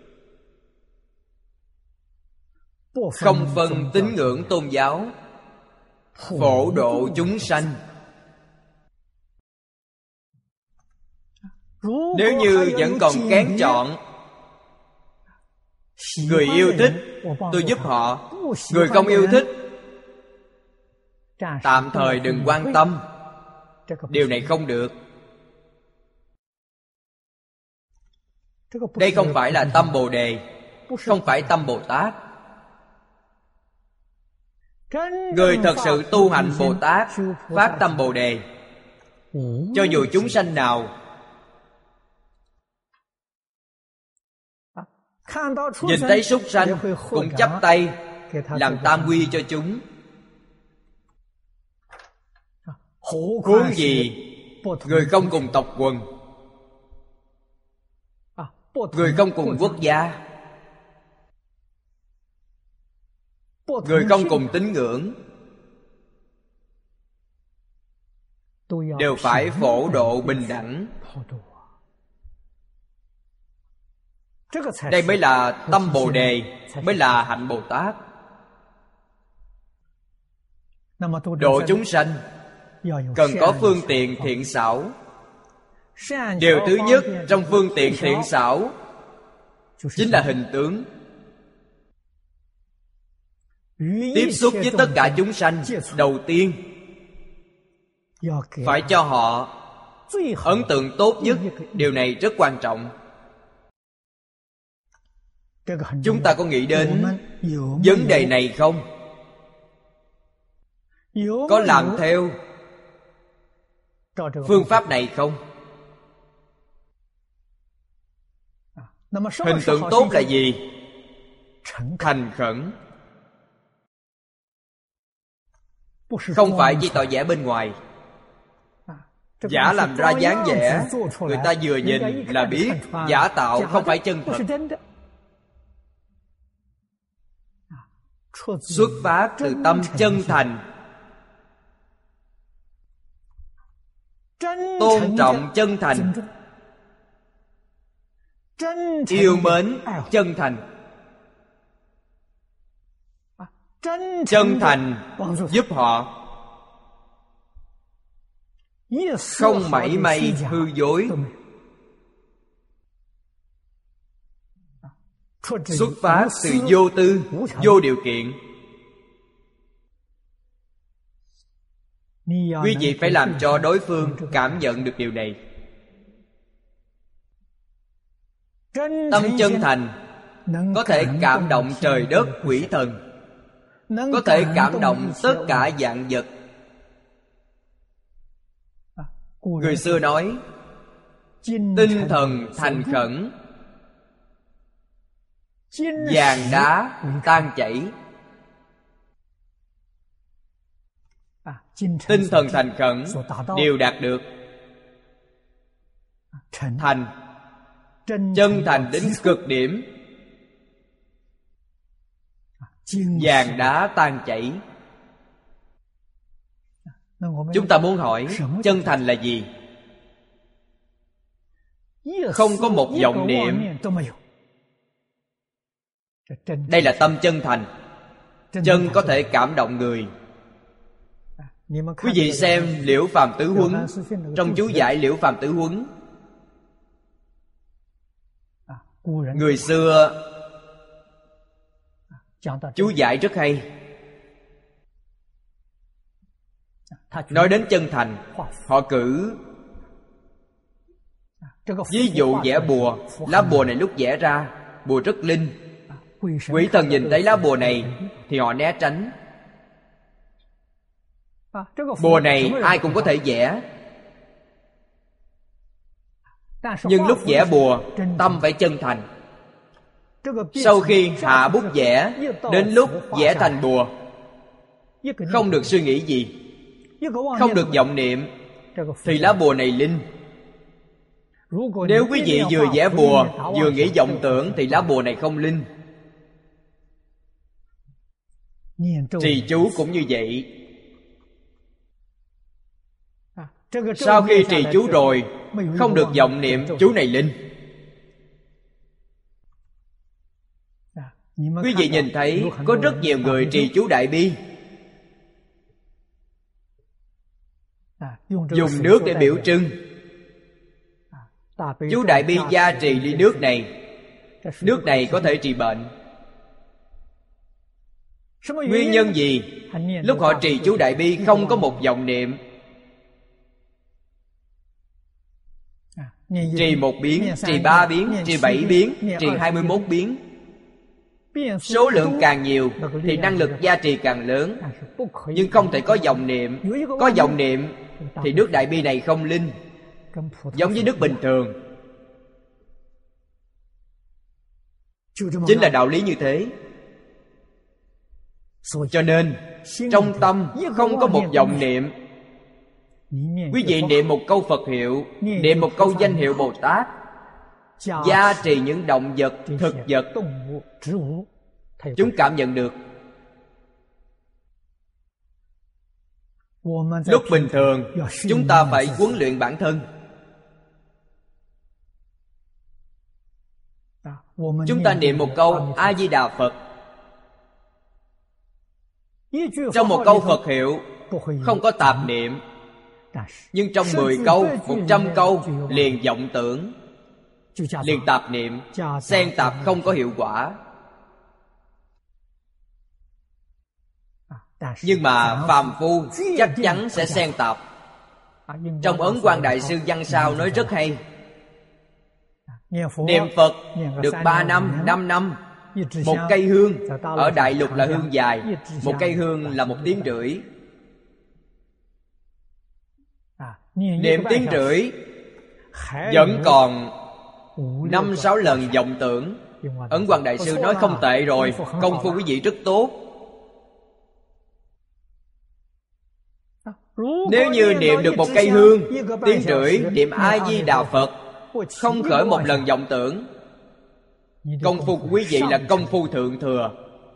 không phân tín ngưỡng tôn giáo, phổ độ chúng sanh. Nếu như vẫn còn kén chọn, người yêu thích tôi giúp họ, người không yêu thích tạm thời đừng quan tâm, điều này không được. Đây không phải là tâm Bồ Đề, không phải tâm Bồ Tát. Người thật sự tu hành Bồ Tát, phát tâm Bồ Đề, cho dù chúng sanh nào nhìn thấy súc sanh cũng chắp tay làm tam quy cho chúng. Huống gì người không cùng tộc quần, người không cùng quốc gia, người không cùng tín ngưỡng, đều phải phổ độ bình đẳng. Đây mới là tâm Bồ Đề, mới là hạnh Bồ Tát. Độ chúng sanh cần có phương tiện thiện xảo. Điều thứ nhất trong phương tiện thiện xảo chính là hình tướng. Tiếp xúc với tất cả chúng sanh, đầu tiên phải cho họ ấn tượng tốt nhất. Điều này rất quan trọng. Chúng ta có nghĩ đến vấn đề này không? Có làm theo phương pháp này không? Hình tượng tốt là gì? Thành khẩn. Không phải chỉ tỏ vẻ bên ngoài. Giả làm ra dáng vẻ, người ta vừa nhìn là biết giả tạo, không phải chân thật. Xuất phát từ tâm chân thành, tôn trọng chân thành, yêu mến chân thành. Chân thành giúp họ, không mảy may hư dối. Xuất phát từ vô tư, vô điều kiện. Quý vị phải làm cho đối phương cảm nhận được điều này. Tâm chân thành có thể cảm động trời đất quỷ thần, có thể cảm động tất cả vạn vật. Người xưa nói tinh thần thành khẩn, vàng đá tan chảy. Tinh thần thành khẩn đều đạt được. Thành, chân thành đến cực điểm, vàng đá tan chảy. Chúng ta muốn hỏi chân thành là gì? Không có một vọng niệm. Đây là tâm chân thành. Chân có thể cảm động người. Quý vị xem Liễu Phàm Tứ Huấn, trong chú giải Liễu Phàm Tứ Huấn, người xưa chú giải rất hay. Nói đến chân thành, họ cử ví dụ vẽ bùa. Lá bùa này lúc vẽ ra, bùa rất linh. Quỷ thần nhìn thấy lá bùa này thì họ né tránh. Bùa này ai cũng có thể vẽ, nhưng lúc vẽ bùa tâm phải chân thành. Sau khi hạ bút vẽ, đến lúc vẽ thành bùa, không được suy nghĩ gì, không được vọng niệm, thì lá bùa này linh. Nếu quý vị vừa vẽ bùa vừa nghĩ vọng tưởng thì lá bùa này không linh. Trì chú cũng như vậy. Sau khi trì chú rồi, không được vọng niệm, chú này linh. Quý vị nhìn thấy có rất nhiều người trì chú Đại Bi, dùng nước để biểu trưng. Chú Đại Bi gia trì ly nước này, nước này có thể trị bệnh. Nguyên nhân gì? Lúc họ trì chú Đại Bi không có một vọng niệm. Trì một biến, trì ba biến, trì bảy biến, trì hai mươi mốt biến. Số lượng càng nhiều thì năng lực gia trì càng lớn. Nhưng không thể có vọng niệm. Có vọng niệm thì nước Đại Bi này không linh, giống với nước bình thường. Chính là đạo lý như thế. Cho nên trong tâm không có một vọng niệm. Quý vị niệm một câu Phật hiệu, niệm một câu danh hiệu Bồ Tát, gia trì những động vật, thực vật, chúng cảm nhận được. Lúc bình thường chúng ta phải huấn luyện bản thân. Chúng ta niệm một câu A Di Đà Phật. Trong một câu Phật hiệu không có tạp niệm, nhưng trong mười câu, một trăm câu liền vọng tưởng, liền tạp niệm. Xen tạp không có hiệu quả. Nhưng mà phàm phu chắc chắn sẽ xen tạp. Trong Ấn Quang Đại Sư văn sao nói rất hay. Niệm Phật được ba năm, năm năm. Một cây hương, ở đại lục là hương dài, một cây hương là một tiếng rưỡi. Niệm tiếng rưỡi vẫn còn năm sáu lần vọng tưởng. Ấn Quang Đại Sư nói không tệ rồi, công phu quý vị rất tốt. Nếu như niệm được một cây hương, tiếng rưỡi, niệm A Di Đà Phật, không khởi một lần vọng tưởng, công phu của quý vị là công phu thượng thừa.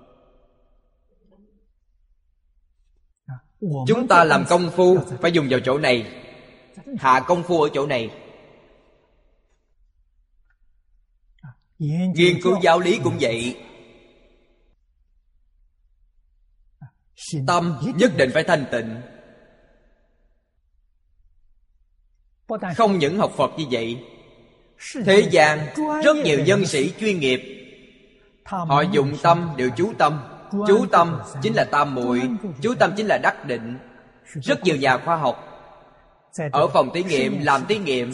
Chúng ta làm công phu phải dùng vào chỗ này, hạ công phu ở chỗ này. Nghiên cứu giáo lý cũng vậy. Tâm nhất định phải thanh tịnh. Không những học Phật như vậy, thế gian rất nhiều nhân sĩ chuyên nghiệp, họ dụng tâm đều chú tâm. Chú tâm chính là tam muội, chú tâm chính là đắc định. Rất nhiều nhà khoa học ở phòng thí nghiệm làm thí nghiệm,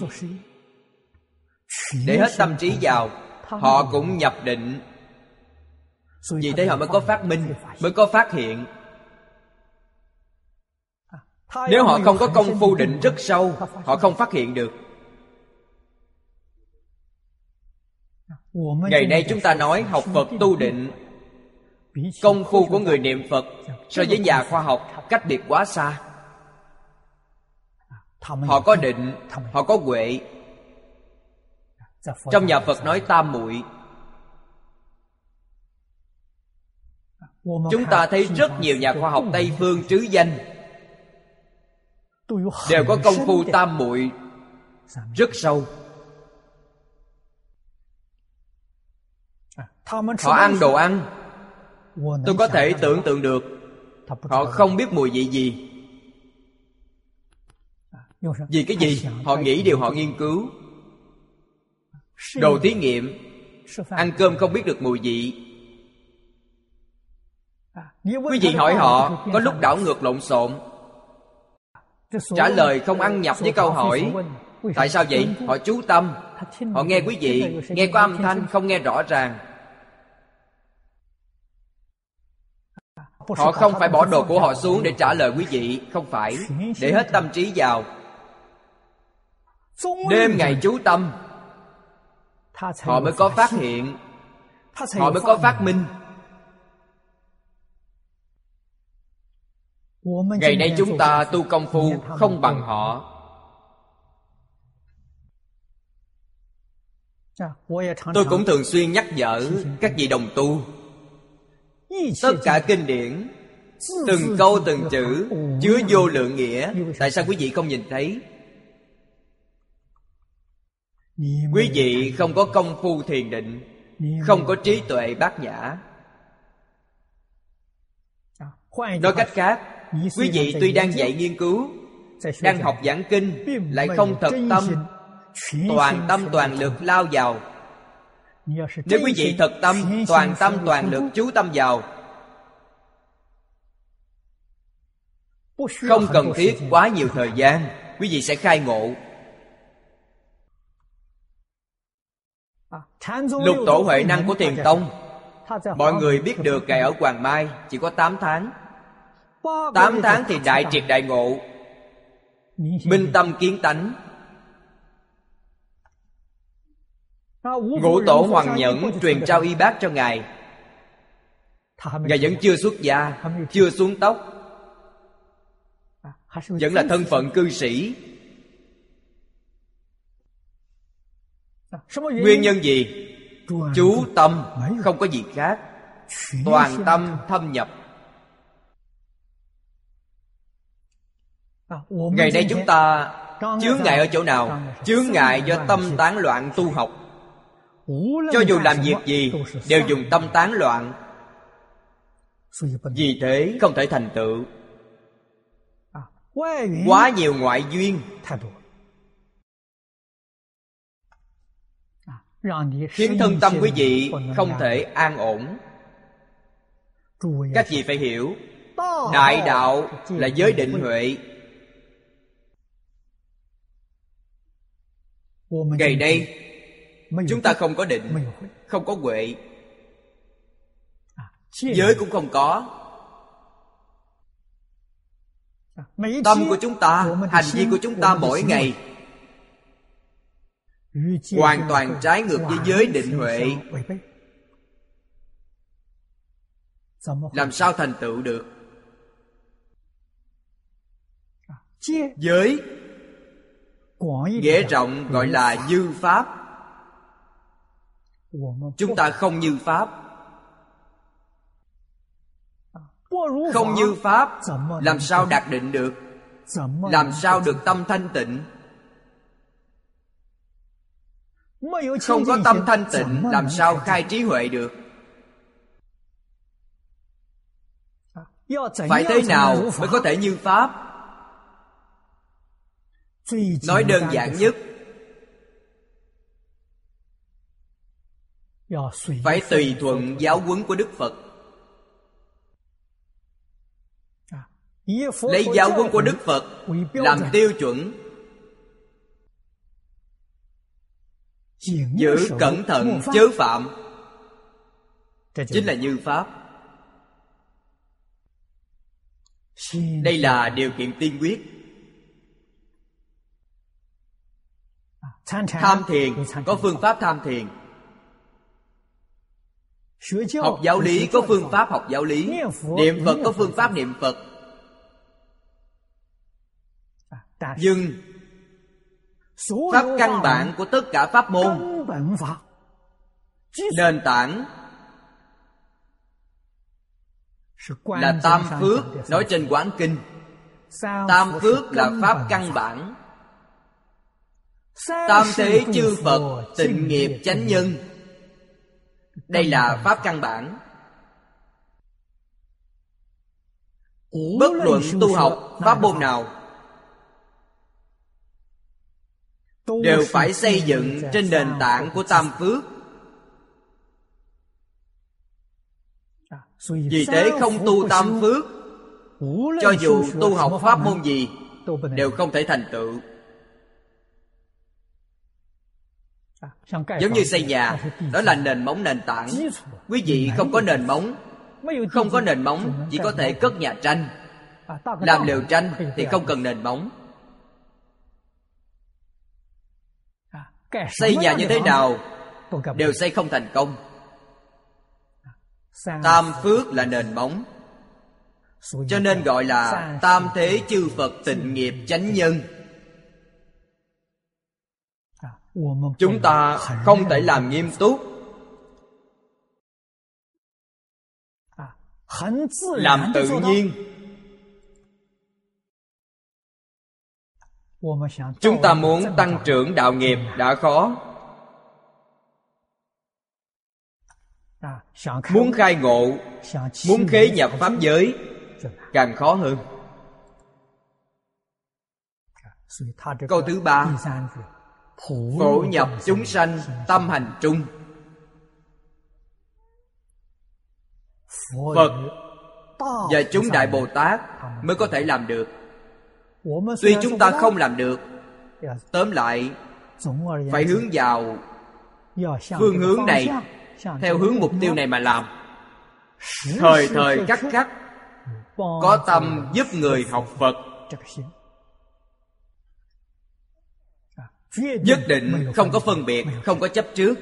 để hết tâm trí vào, họ cũng nhập định. Vì thế họ mới có phát minh, mới có phát hiện. Nếu họ không có công phu định rất sâu, họ không phát hiện được. Ngày nay chúng ta nói học Phật tu định, công phu của người niệm Phật so với nhà khoa học cách biệt quá xa. Họ có định, họ có huệ. Trong nhà Phật nói tam muội. Chúng ta thấy rất nhiều nhà khoa học Tây phương trứ danh đều có công phu tam muội rất sâu. Họ ăn đồ ăn, tôi có thể tưởng tượng được họ không biết mùi vị gì. Vì cái gì? Họ nghĩ điều họ nghiên cứu. Đồ thí nghiệm, ăn cơm không biết được mùi vị. Quý vị hỏi họ, có lúc đảo ngược lộn xộn, trả lời không ăn nhập với câu hỏi. Tại sao vậy? Họ chú tâm, họ nghe quý vị, nghe có âm thanh, không nghe rõ ràng. Họ không phải bỏ đồ của họ xuống để trả lời quý vị, không phải, để hết tâm trí vào. Đêm ngày chú tâm, họ mới có phát hiện, họ mới có phát minh. Ngày nay chúng ta tu công phu không bằng họ. Tôi cũng thường xuyên nhắc nhở các vị đồng tu, tất cả kinh điển, từng câu từng chữ chứa vô lượng nghĩa. Tại sao quý vị không nhìn thấy? Quý vị không có công phu thiền định, không có trí tuệ bát nhã. Nói cách khác, quý vị tuy đang dạy nghiên cứu, đang học giảng kinh, lại không thật tâm, toàn tâm toàn lực lao vào. Nếu quý vị thật tâm, toàn tâm toàn lực chú tâm vào, không cần thiết quá nhiều thời gian, quý vị sẽ khai ngộ. Lục tổ Huệ Năng của Thiền Tông, mọi người biết được Ngài ở Hoàng Mai chỉ có tám tháng. Tám tháng thì đại triệt đại ngộ, minh tâm kiến tánh. Ngũ tổ Hoàng Nhẫn truyền trao y bát cho Ngài, Ngài vẫn chưa xuất gia, chưa xuống tóc, vẫn là thân phận cư sĩ. Nguyên nhân gì? Chú tâm, không có gì khác, toàn tâm thâm nhập. Ngày nay chúng ta chướng ngại ở chỗ nào? Chướng ngại do tâm tán loạn tu học. Cho dù làm việc gì đều dùng tâm tán loạn, vì thế không thể thành tựu. Quá nhiều ngoại duyên khiến thân tâm quý vị không thể an ổn. Các vị phải hiểu, đại đạo là giới định huệ. Ngày nay chúng ta không có định, không có huệ, giới cũng không có. Tâm của chúng ta, hành vi của chúng ta mỗi ngày hoàn toàn trái ngược với giới định huệ. Làm sao thành tựu được? Giới nghĩa rộng gọi là như pháp. Chúng ta không như pháp. Không như pháp, làm sao đạt định được? Làm sao được tâm thanh tịnh? Không có tâm thanh tịnh, làm sao khai trí huệ được? Phải thế nào mới có thể như pháp? Nói đơn giản nhất, phải tùy thuận giáo huấn của Đức Phật. Lấy giáo huấn của Đức Phật làm tiêu chuẩn, giữ cẩn thận chớ phạm, chính là như pháp. Đây là điều kiện tiên quyết. Tham thiền có phương pháp tham thiền, học giáo lý có phương pháp học giáo lý, niệm Phật có phương pháp niệm Phật. Nhưng pháp căn bản của tất cả pháp môn, nền tảng là tam phước. Nói trên Quán Kinh, tam phước là pháp căn bản. Tam thế chư Phật, tịnh nghiệp chánh nhân, đây là pháp căn bản. Bất luận tu học pháp môn nào đều phải xây dựng trên nền tảng của tam phước. Vì thế không tu tam phước, cho dù tu học pháp môn gì đều không thể thành tựu. Giống như xây nhà, đó là nền móng nền tảng. Quý vị không có nền móng, không có nền móng chỉ có thể cất nhà tranh. Làm lều tranh thì không cần nền móng. Xây nhà như thế nào đều xây không thành công. Tam phước là nền móng, cho nên gọi là tam thế chư Phật tịnh nghiệp chánh nhân. Chúng ta không thể làm nghiêm túc, làm tự nhiên. Chúng ta muốn tăng trưởng đạo nghiệp đã khó, muốn khai ngộ, muốn khế nhập pháp giới càng khó hơn. Câu thứ ba, phổ nhập chúng sanh tâm hành trung. Phật và chúng Đại Bồ Tát mới có thể làm được. Tuy chúng ta không làm được, tóm lại phải hướng vào phương hướng này, theo hướng mục tiêu này mà làm. Thời thời khắc khắc có tâm giúp người học Phật, nhất định không có phân biệt, không có chấp trước,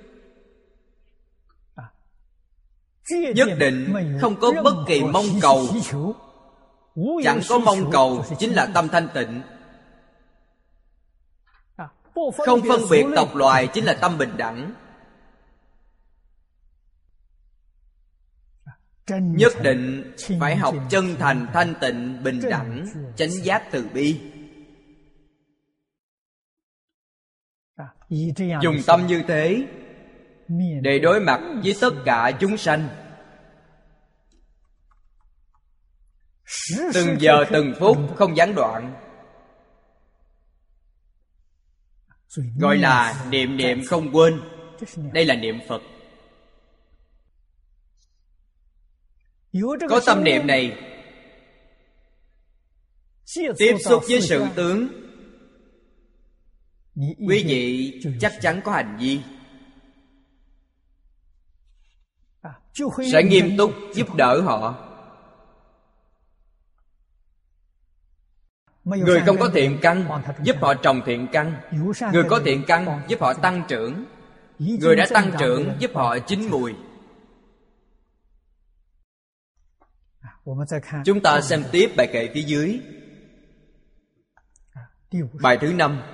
nhất định không có bất kỳ mong cầu. Chẳng có mong cầu chính là tâm thanh tịnh. Không phân biệt tộc loài chính là tâm bình đẳng. Nhất định phải học chân thành, thanh tịnh, bình đẳng, chánh giác từ bi. Dùng tâm như thế để đối mặt với tất cả chúng sanh, từng giờ từng phút không gián đoạn, gọi là niệm niệm không quên. Đây là niệm Phật. Có tâm niệm này, tiếp xúc với sự tướng, quý vị chắc chắn có hành vi, sẽ nghiêm túc giúp đỡ họ. Người không có thiện căn giúp họ trồng thiện căn, người có thiện căn giúp họ tăng trưởng, người đã tăng trưởng giúp họ chín mùi. Chúng ta xem tiếp bài kệ phía dưới. Bài thứ năm,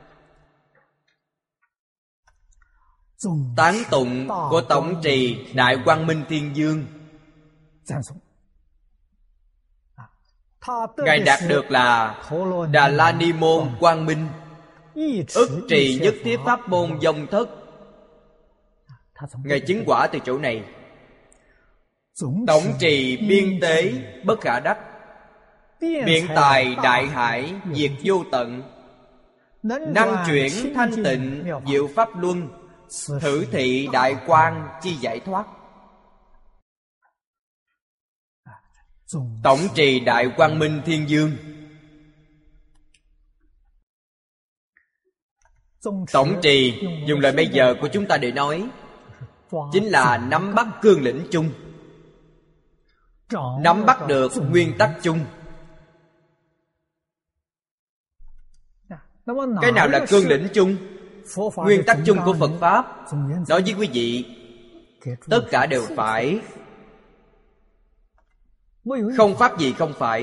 tán tụng của Tổng trì Đại Quang Minh Thiên Dương. Ngài đạt được là Đà La Ni Môn Quang Minh, ức trì nhất thiết pháp môn vong thất. Ngài chứng quả từ chỗ này. Tổng trì biên tế bất khả đắc, biện tài đại hải diệt vô tận, năng chuyển thanh tịnh diệu pháp luân, thử thị đại quang chi giải thoát. Tổng trì Đại Quang Minh Thiên Dương. Tổng trì dùng lời bây giờ của chúng ta để nói chính là nắm bắt cương lĩnh chung, nắm bắt được nguyên tắc chung. Cái nào là cương lĩnh chung? Nguyên tắc chung của Phật Pháp. Nói với quý vị, tất cả đều phải, không pháp gì không phải.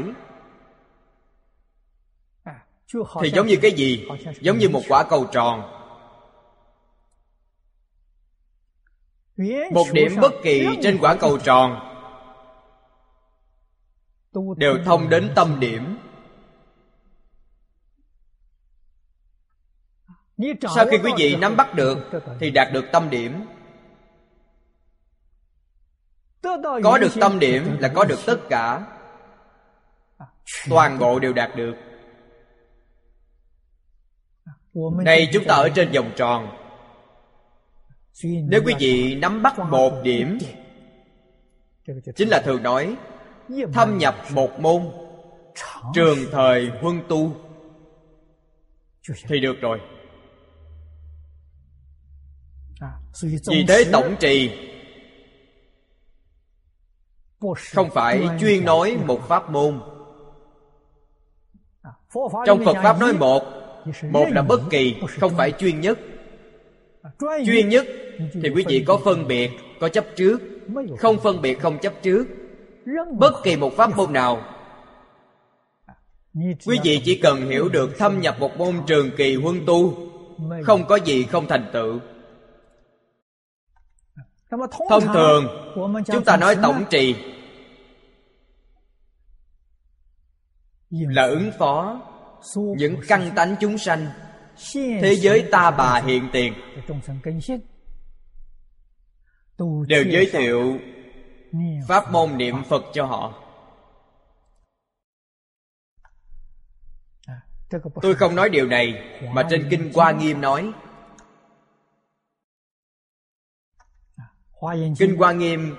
Thì giống như cái gì? Giống như một quả cầu tròn. Một điểm bất kỳ trên quả cầu tròn đều thông đến tâm điểm. Sau khi quý vị nắm bắt được thì đạt được tâm điểm. Có được tâm điểm là có được tất cả, toàn bộ đều đạt được. Đây chúng ta ở trên vòng tròn. Nếu quý vị nắm bắt một điểm, chính là thường nói thâm nhập một môn, trường thời huân tu, thì được rồi. Vì thế tổng trì không phải chuyên nói một pháp môn. Trong Phật Pháp nói một, một là bất kỳ, không phải chuyên nhất. Chuyên nhất thì quý vị có phân biệt, có chấp trước. Không phân biệt, không chấp trước. Bất kỳ một pháp môn nào, quý vị chỉ cần hiểu được thâm nhập một môn trường kỳ huân tu, không có gì không thành tựu. Thông thường chúng ta nói tổng trì là ứng phó những căn tánh chúng sanh, thế giới ta bà hiện tiền, đều giới thiệu pháp môn niệm Phật cho họ. Tôi không nói điều này, mà trên Kinh Hoa Nghiêm nói. Kinh Hoa Nghiêm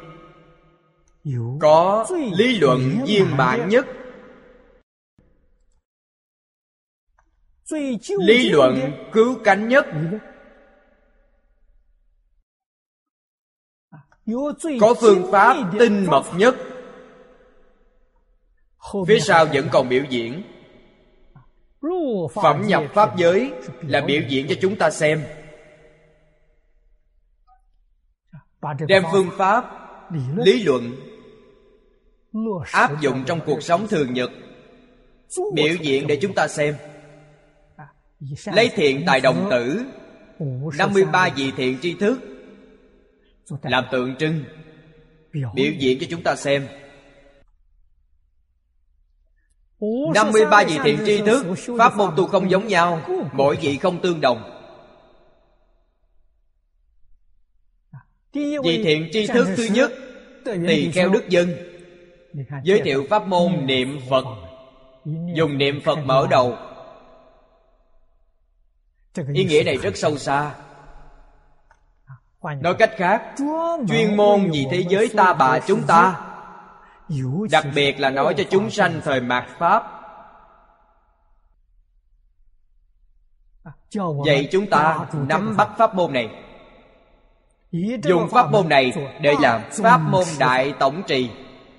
có lý luận viên mãn nhất, lý luận cứu cánh nhất, có phương pháp tinh mật nhất. Phía sau vẫn còn biểu diễn. Phẩm nhập pháp giới là biểu diễn cho chúng ta xem, đem phương pháp, lý luận áp dụng trong cuộc sống thường nhật, biểu diễn để chúng ta xem. Lấy thiện tài đồng tử, năm mươi ba vị thiện tri thức làm tượng trưng, biểu diễn cho chúng ta xem. Năm mươi ba vị thiện tri thức, pháp môn tu không giống nhau, mỗi vị không tương đồng. Vị thiện tri thức thứ nhất, tỳ kheo đức dân, giới thiệu pháp môn niệm Phật, dùng niệm Phật mở đầu. Ý nghĩa này rất sâu xa. Nói cách khác, chuyên môn vì thế giới ta bà chúng ta, đặc biệt là nói cho chúng sanh thời mạt Pháp, dạy chúng ta nắm bắt pháp môn này, dùng pháp môn này để làm pháp môn đại tổng trì.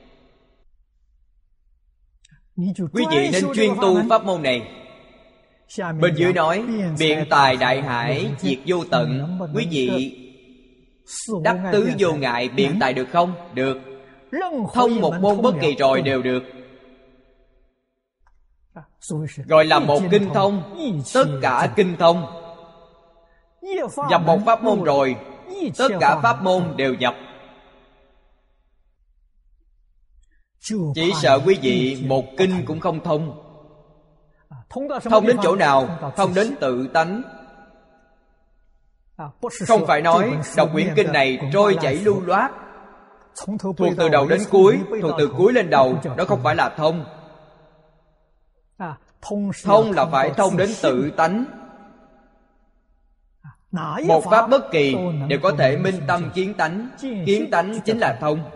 Quý vị nên chuyên tu pháp môn này. Bên dưới nói biện tài đại hải diệt vô tận. Quý vị đắc tứ vô ngại biện tài được không? Được. Thông một môn bất kỳ rồi đều được. Gọi là một kinh thông, tất cả kinh thông. Nhập một pháp môn rồi, tất cả pháp môn đều nhập. Chỉ sợ quý vị một kinh cũng không thông. Thông đến chỗ nào? Thông đến tự tánh. Không phải nói đọc quyển kinh này trôi chảy lưu loát, thuộc từ đầu đến cuối, thuộc từ cuối lên đầu. Đó không phải là thông. Thông là phải thông đến tự tánh. Một pháp bất kỳ đều có thể minh tâm kiến tánh. Kiến tánh chính là thông.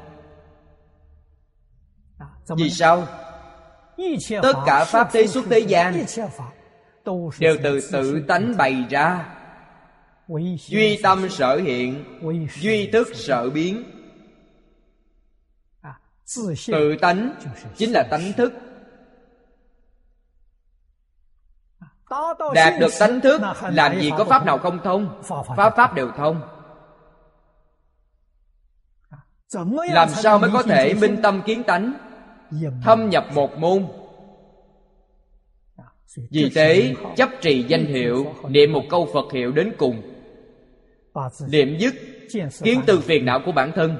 Vì sao? Tất cả pháp thế xuất thế gian đều từ tự tánh bày ra. Duy tâm sở hiện, duy thức sở biến. Tự tánh chính là tánh thức. Đạt được tánh thức, làm gì có pháp nào không thông? Pháp pháp đều thông. Làm sao mới có thể minh tâm kiến tánh, thâm nhập một môn? Vì thế chấp trì danh hiệu, niệm một câu Phật hiệu đến cùng, niệm dứt kiến tư phiền não của bản thân.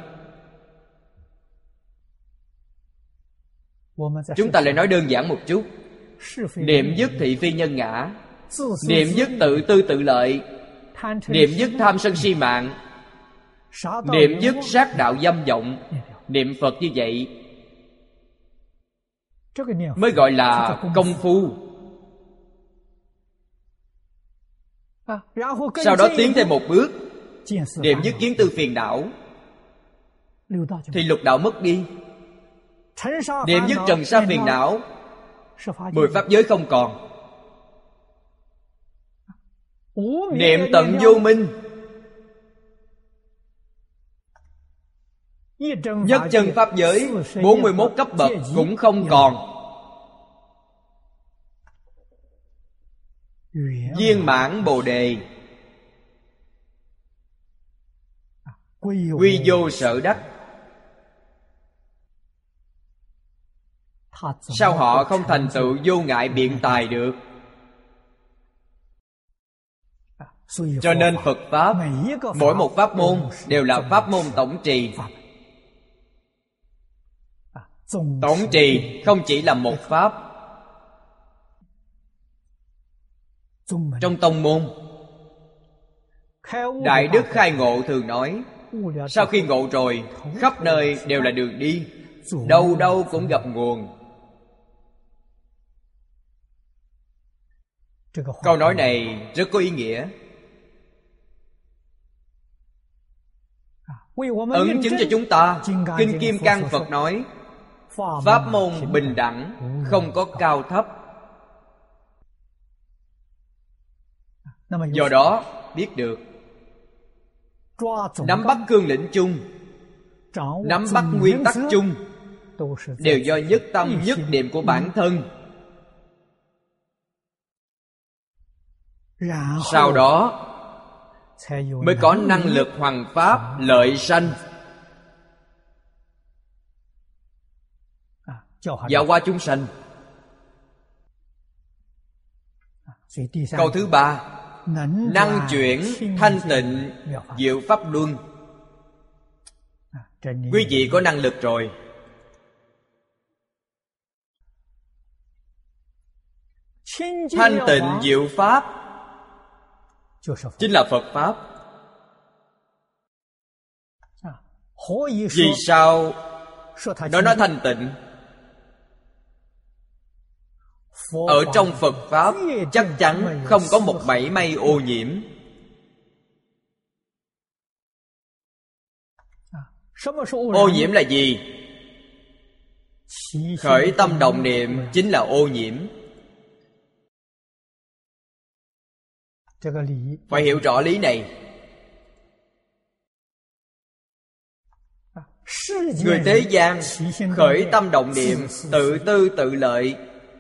Chúng ta lại nói đơn giản một chút. Niệm dứt thị phi nhân ngã, niệm dứt tự tư tự lợi, niệm dứt tham sân si mạng, niệm dứt sát đạo dâm vọng. Niệm Phật như vậy mới gọi là công phu. Sau đó tiến thêm một bước, niệm dứt kiến tư phiền não, thì lục đạo mất đi. Niệm dứt trần sa phiền não, mười pháp giới không còn. Niệm tận vô minh, nhất chân pháp giới bốn mươi mốt cấp bậc cũng không còn. Viên mãn Bồ Đề, quy vô sở đắc. Sao họ không thành tựu vô ngại biện tài được? Cho nên Phật Pháp, mỗi một pháp môn đều là pháp môn tổng trì. Tổng trì không chỉ là một pháp. Trong tông môn, Đại Đức Khai Ngộ thường nói, sau khi ngộ rồi, khắp nơi đều là đường đi, đâu đâu cũng gặp nguồn. Câu nói này rất có ý nghĩa, ấn chứng cho chúng ta. Kinh Kim Cang Phật nói pháp môn bình đẳng, không có cao thấp. Do đó biết được nắm bắt cương lĩnh chung, nắm bắt nguyên tắc chung đều do nhất tâm nhất niệm của bản thân. Sau đó mới có năng lực hoằng pháp lợi sanh, giáo hóa chúng sanh. Câu thứ ba, năng chuyển thanh tịnh diệu pháp luân. Quý vị có năng lực rồi. Thanh tịnh diệu pháp chính là Phật Pháp. Vì sao nói nó thanh tịnh? Ở trong Phật Pháp chắc chắn không có một mảy may ô nhiễm. Ô nhiễm là gì? Khởi tâm động niệm chính là ô nhiễm. Phải hiểu rõ lý này. Người thế gian khởi tâm động niệm tự tư tự lợi,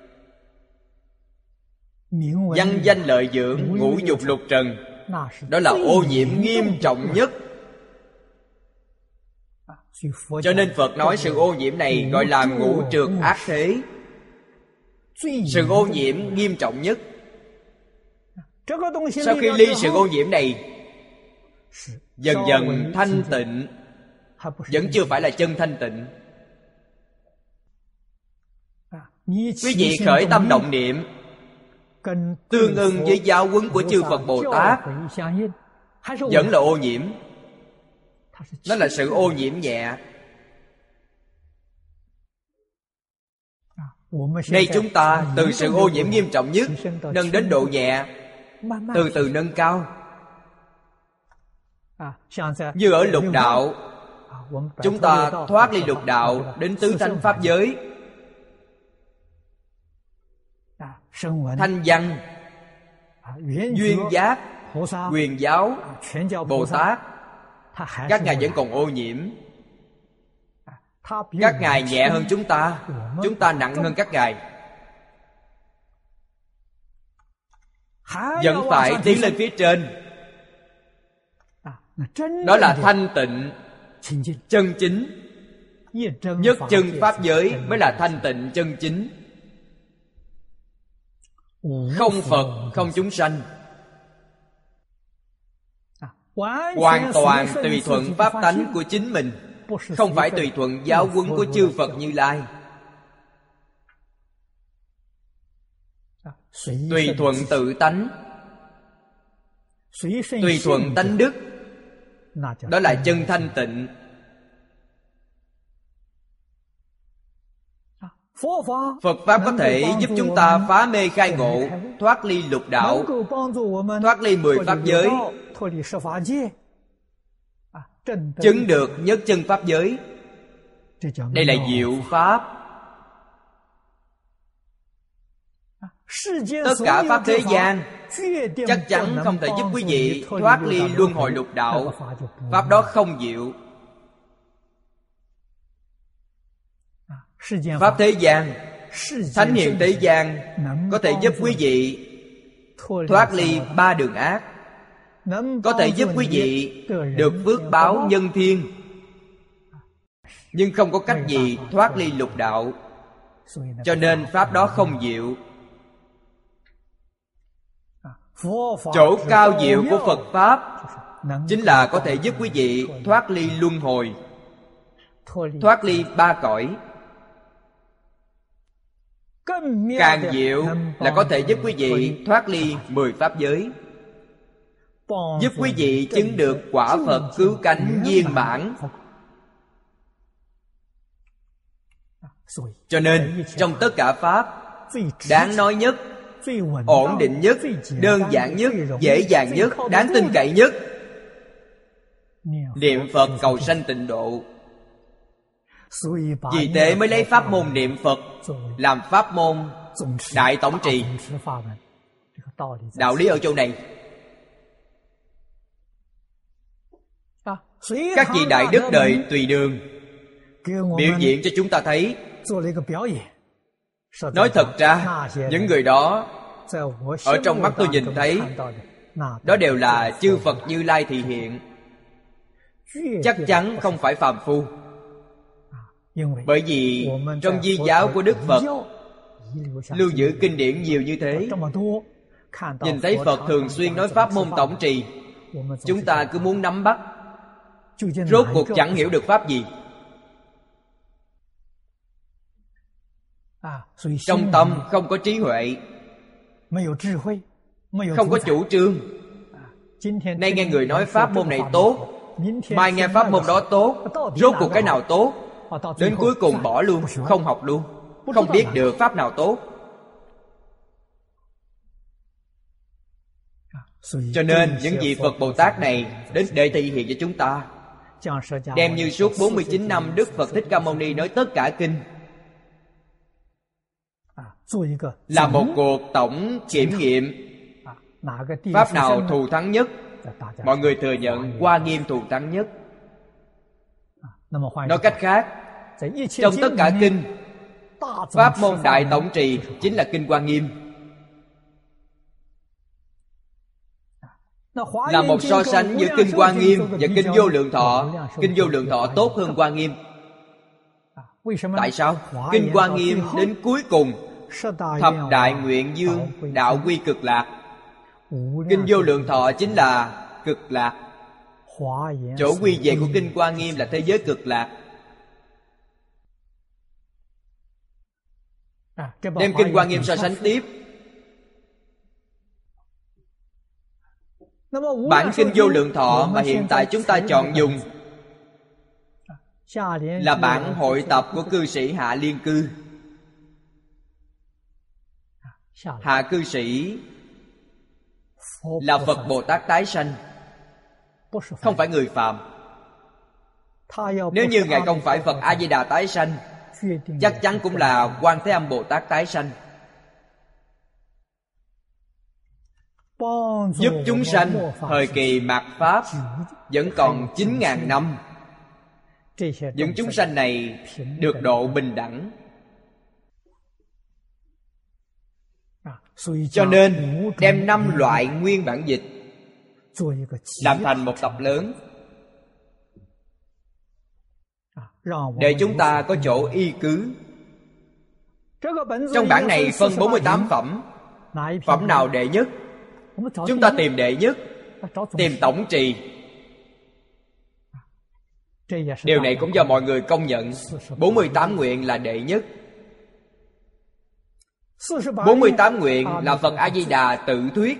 văn danh lợi dưỡng, ngũ dục lục trần, đó là ô nhiễm nghiêm trọng nhất. Cho nên Phật nói sự ô nhiễm này gọi là ngũ trược ác thế. Sự ô nhiễm nghiêm trọng nhất. Sau khi ly sự ô nhiễm này, dần dần thanh tịnh, vẫn chưa phải là chân thanh tịnh. Quý vị khởi tâm động niệm tương ưng với giáo huấn của chư Phật Bồ Tát, vẫn là ô nhiễm. Nó là sự ô nhiễm nhẹ. Nay chúng ta từ sự ô nhiễm nghiêm trọng nhất nâng đến độ nhẹ, từ từ nâng cao. Như ở lục đạo, chúng ta thoát ly lục đạo đến tứ thánh pháp giới, thanh văn, duyên giác, quyền giáo, Bồ Tát. Các ngài vẫn còn ô nhiễm. Các ngài nhẹ hơn chúng ta, chúng ta nặng hơn các ngài. Vẫn phải tiến lên phía trên. Đó là thanh tịnh chân chính. Nhất chân pháp giới mới là thanh tịnh chân chính. Không Phật, không chúng sanh, hoàn toàn tùy thuận pháp tánh của chính mình, không phải tùy thuận giáo huấn của chư Phật Như Lai. Tùy thuận tự tánh, tùy thuận tánh đức, đó là chân thanh tịnh. Phật Pháp có thể giúp chúng ta phá mê khai ngộ, thoát ly lục đạo, thoát ly mười pháp giới, chứng được nhất chân pháp giới. Đây là diệu Pháp. Tất cả Pháp thế gian chắc chắn không thể giúp quý vị thoát ly luân hồi lục đạo. Pháp đó không diệu. Pháp thế gian, thánh hiền thế gian có thể giúp quý vị thoát ly ba đường ác, có thể giúp quý vị được phước báo nhân thiên, nhưng không có cách gì thoát ly lục đạo. Cho nên Pháp đó không diệu. Chỗ cao diệu của Phật Pháp chính là có thể giúp quý vị thoát ly luân hồi, thoát ly ba cõi. Càng diệu là có thể giúp quý vị thoát ly mười pháp giới, giúp quý vị chứng được quả Phật cứu cánh viên mãn. Cho nên trong tất cả Pháp, đáng nói nhất, ổn định nhất, đơn giản nhất, dễ dàng nhất, đáng tin cậy nhất. Niệm Phật cầu sanh tịnh độ. Vì thế mới lấy pháp môn niệm Phật làm pháp môn đại tổng trì. Đạo lý ở chỗ này. Các vị đại đức đời Tùy Đường biểu diễn cho chúng ta thấy. Nói thật ra, những người đó ở trong mắt tôi nhìn thấy, đó đều là chư Phật Như Lai thị hiện, chắc chắn không phải phàm phu. Bởi vì trong di giáo của Đức Phật lưu giữ kinh điển nhiều như thế, nhìn thấy Phật thường xuyên nói pháp môn tổng trì, chúng ta cứ muốn nắm bắt, rốt cuộc chẳng hiểu được pháp gì. Trong tâm không có trí huệ, không có chủ trương. Nay nghe người nói pháp môn này tốt, mai nghe pháp môn đó tốt, rốt cuộc cái nào tốt? Đến cuối cùng bỏ luôn, không học luôn, không biết được pháp nào tốt. Cho nên những vị Phật Bồ Tát này đến để thị hiện cho chúng ta, đem như suốt bốn mươi chín năm Đức Phật Thích Ca Mâu Ni nói tất cả kinh, là một cuộc tổng kiểm nghiệm. Pháp nào thù thắng nhất? Mọi người thừa nhận Hoa Nghiêm thù thắng nhất. Nói cách khác, trong tất cả kinh, pháp môn đại tổng trì chính là kinh Hoa Nghiêm. Là một so sánh giữa kinh Hoa Nghiêm và kinh Vô Lượng Thọ. Kinh Vô Lượng Thọ tốt hơn Hoa Nghiêm. Tại sao? Kinh Hoa Nghiêm đến cuối cùng, thập đại nguyện dương đạo quy cực lạc. Kinh Vô Lượng Thọ chính là cực lạc. Chỗ quy về của kinh Hoa Nghiêm là thế giới cực lạc. Đem kinh Hoa Nghiêm so sánh tiếp. Bản kinh Vô Lượng Thọ mà hiện tại chúng ta chọn dùng là bản hội tập của cư sĩ Hạ Liên Cư. Hạ cư sĩ là Phật Bồ Tát tái sanh, không phải người phàm. Nếu như Ngài không phải Phật A Di Đà tái sanh, chắc chắn cũng là Quan Thế Âm Bồ Tát tái sanh, giúp chúng sanh thời kỳ mạt Pháp vẫn còn chín ngàn năm. Những chúng sanh này được độ bình đẳng. Cho nên đem năm loại nguyên bản dịch làm thành một tập lớn, để chúng ta có chỗ y cứ. Trong bản này phân bốn mươi tám phẩm. Phẩm nào đệ nhất? Chúng ta tìm đệ nhất, tìm tổng trì. Điều này cũng do mọi người công nhận bốn mươi tám nguyện là đệ nhất. bốn mươi tám nguyện là Phật A-di-đà tự thuyết.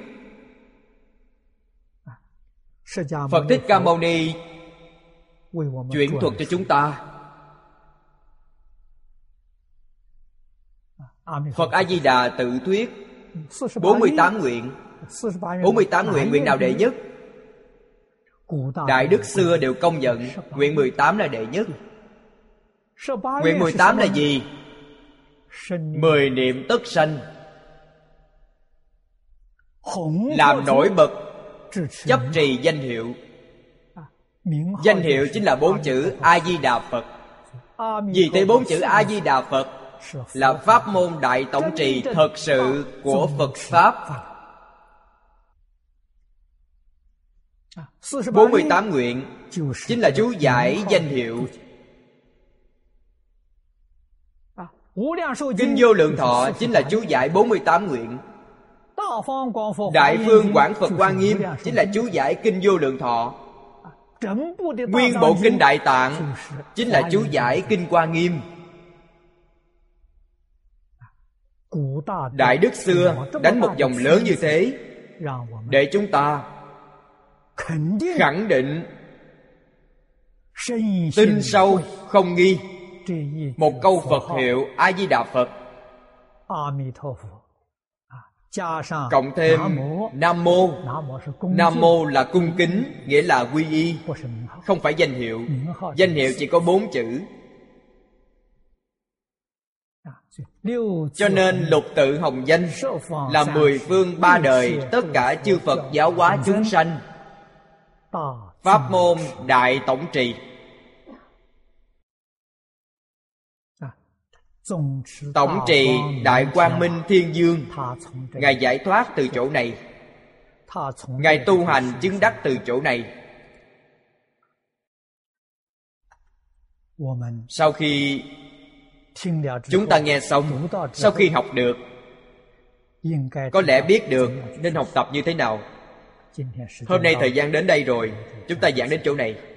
Phật Thích Ca Mâu Ni chuyển thuật cho chúng ta. Phật A-di-đà tự thuyết bốn mươi tám nguyện. bốn mươi tám nguyện, nguyện nào đệ nhất? Đại đức xưa đều công nhận nguyện mười tám là đệ nhất. Nguyện mười tám là gì? Mười niệm tất sanh, làm nổi bật chấp trì danh hiệu. Danh hiệu chính là bốn chữ A-di-đà Phật. Vì thế bốn chữ A-di-đà Phật là pháp môn đại tổng trì thật sự của Phật Pháp. bốn mươi tám nguyện chính là chú giải danh hiệu. Kinh Vô Lượng Thọ chính là chú giải bốn mươi tám nguyện. Đại Phương Quảng Phật Hoa Nghiêm chính là chú giải Kinh Vô Lượng Thọ. Nguyên bộ Kinh Đại Tạng chính là chú giải Kinh Hoa Nghiêm. Đại đức xưa đánh một vòng lớn như thế, để chúng ta khẳng định, tin sâu không nghi một câu Phật hiệu A Di Đà Phật cộng thêm Nam Mô. Nam Mô là cung kính, nghĩa là quy y, không phải danh hiệu. Danh hiệu chỉ có bốn chữ. Cho nên lục tự hồng danh là mười phương ba đời tất cả chư Phật giáo hóa chúng sanh, pháp môn đại tổng trì. Tổng trì đại quang minh thiên dương, Ngài giải thoát từ chỗ này, Ngài tu hành chứng đắc từ chỗ này. Sau khi chúng ta nghe xong, sau khi học được, có lẽ biết được nên học tập như thế nào. Hôm nay thời gian đến đây rồi, chúng ta giảng đến chỗ này.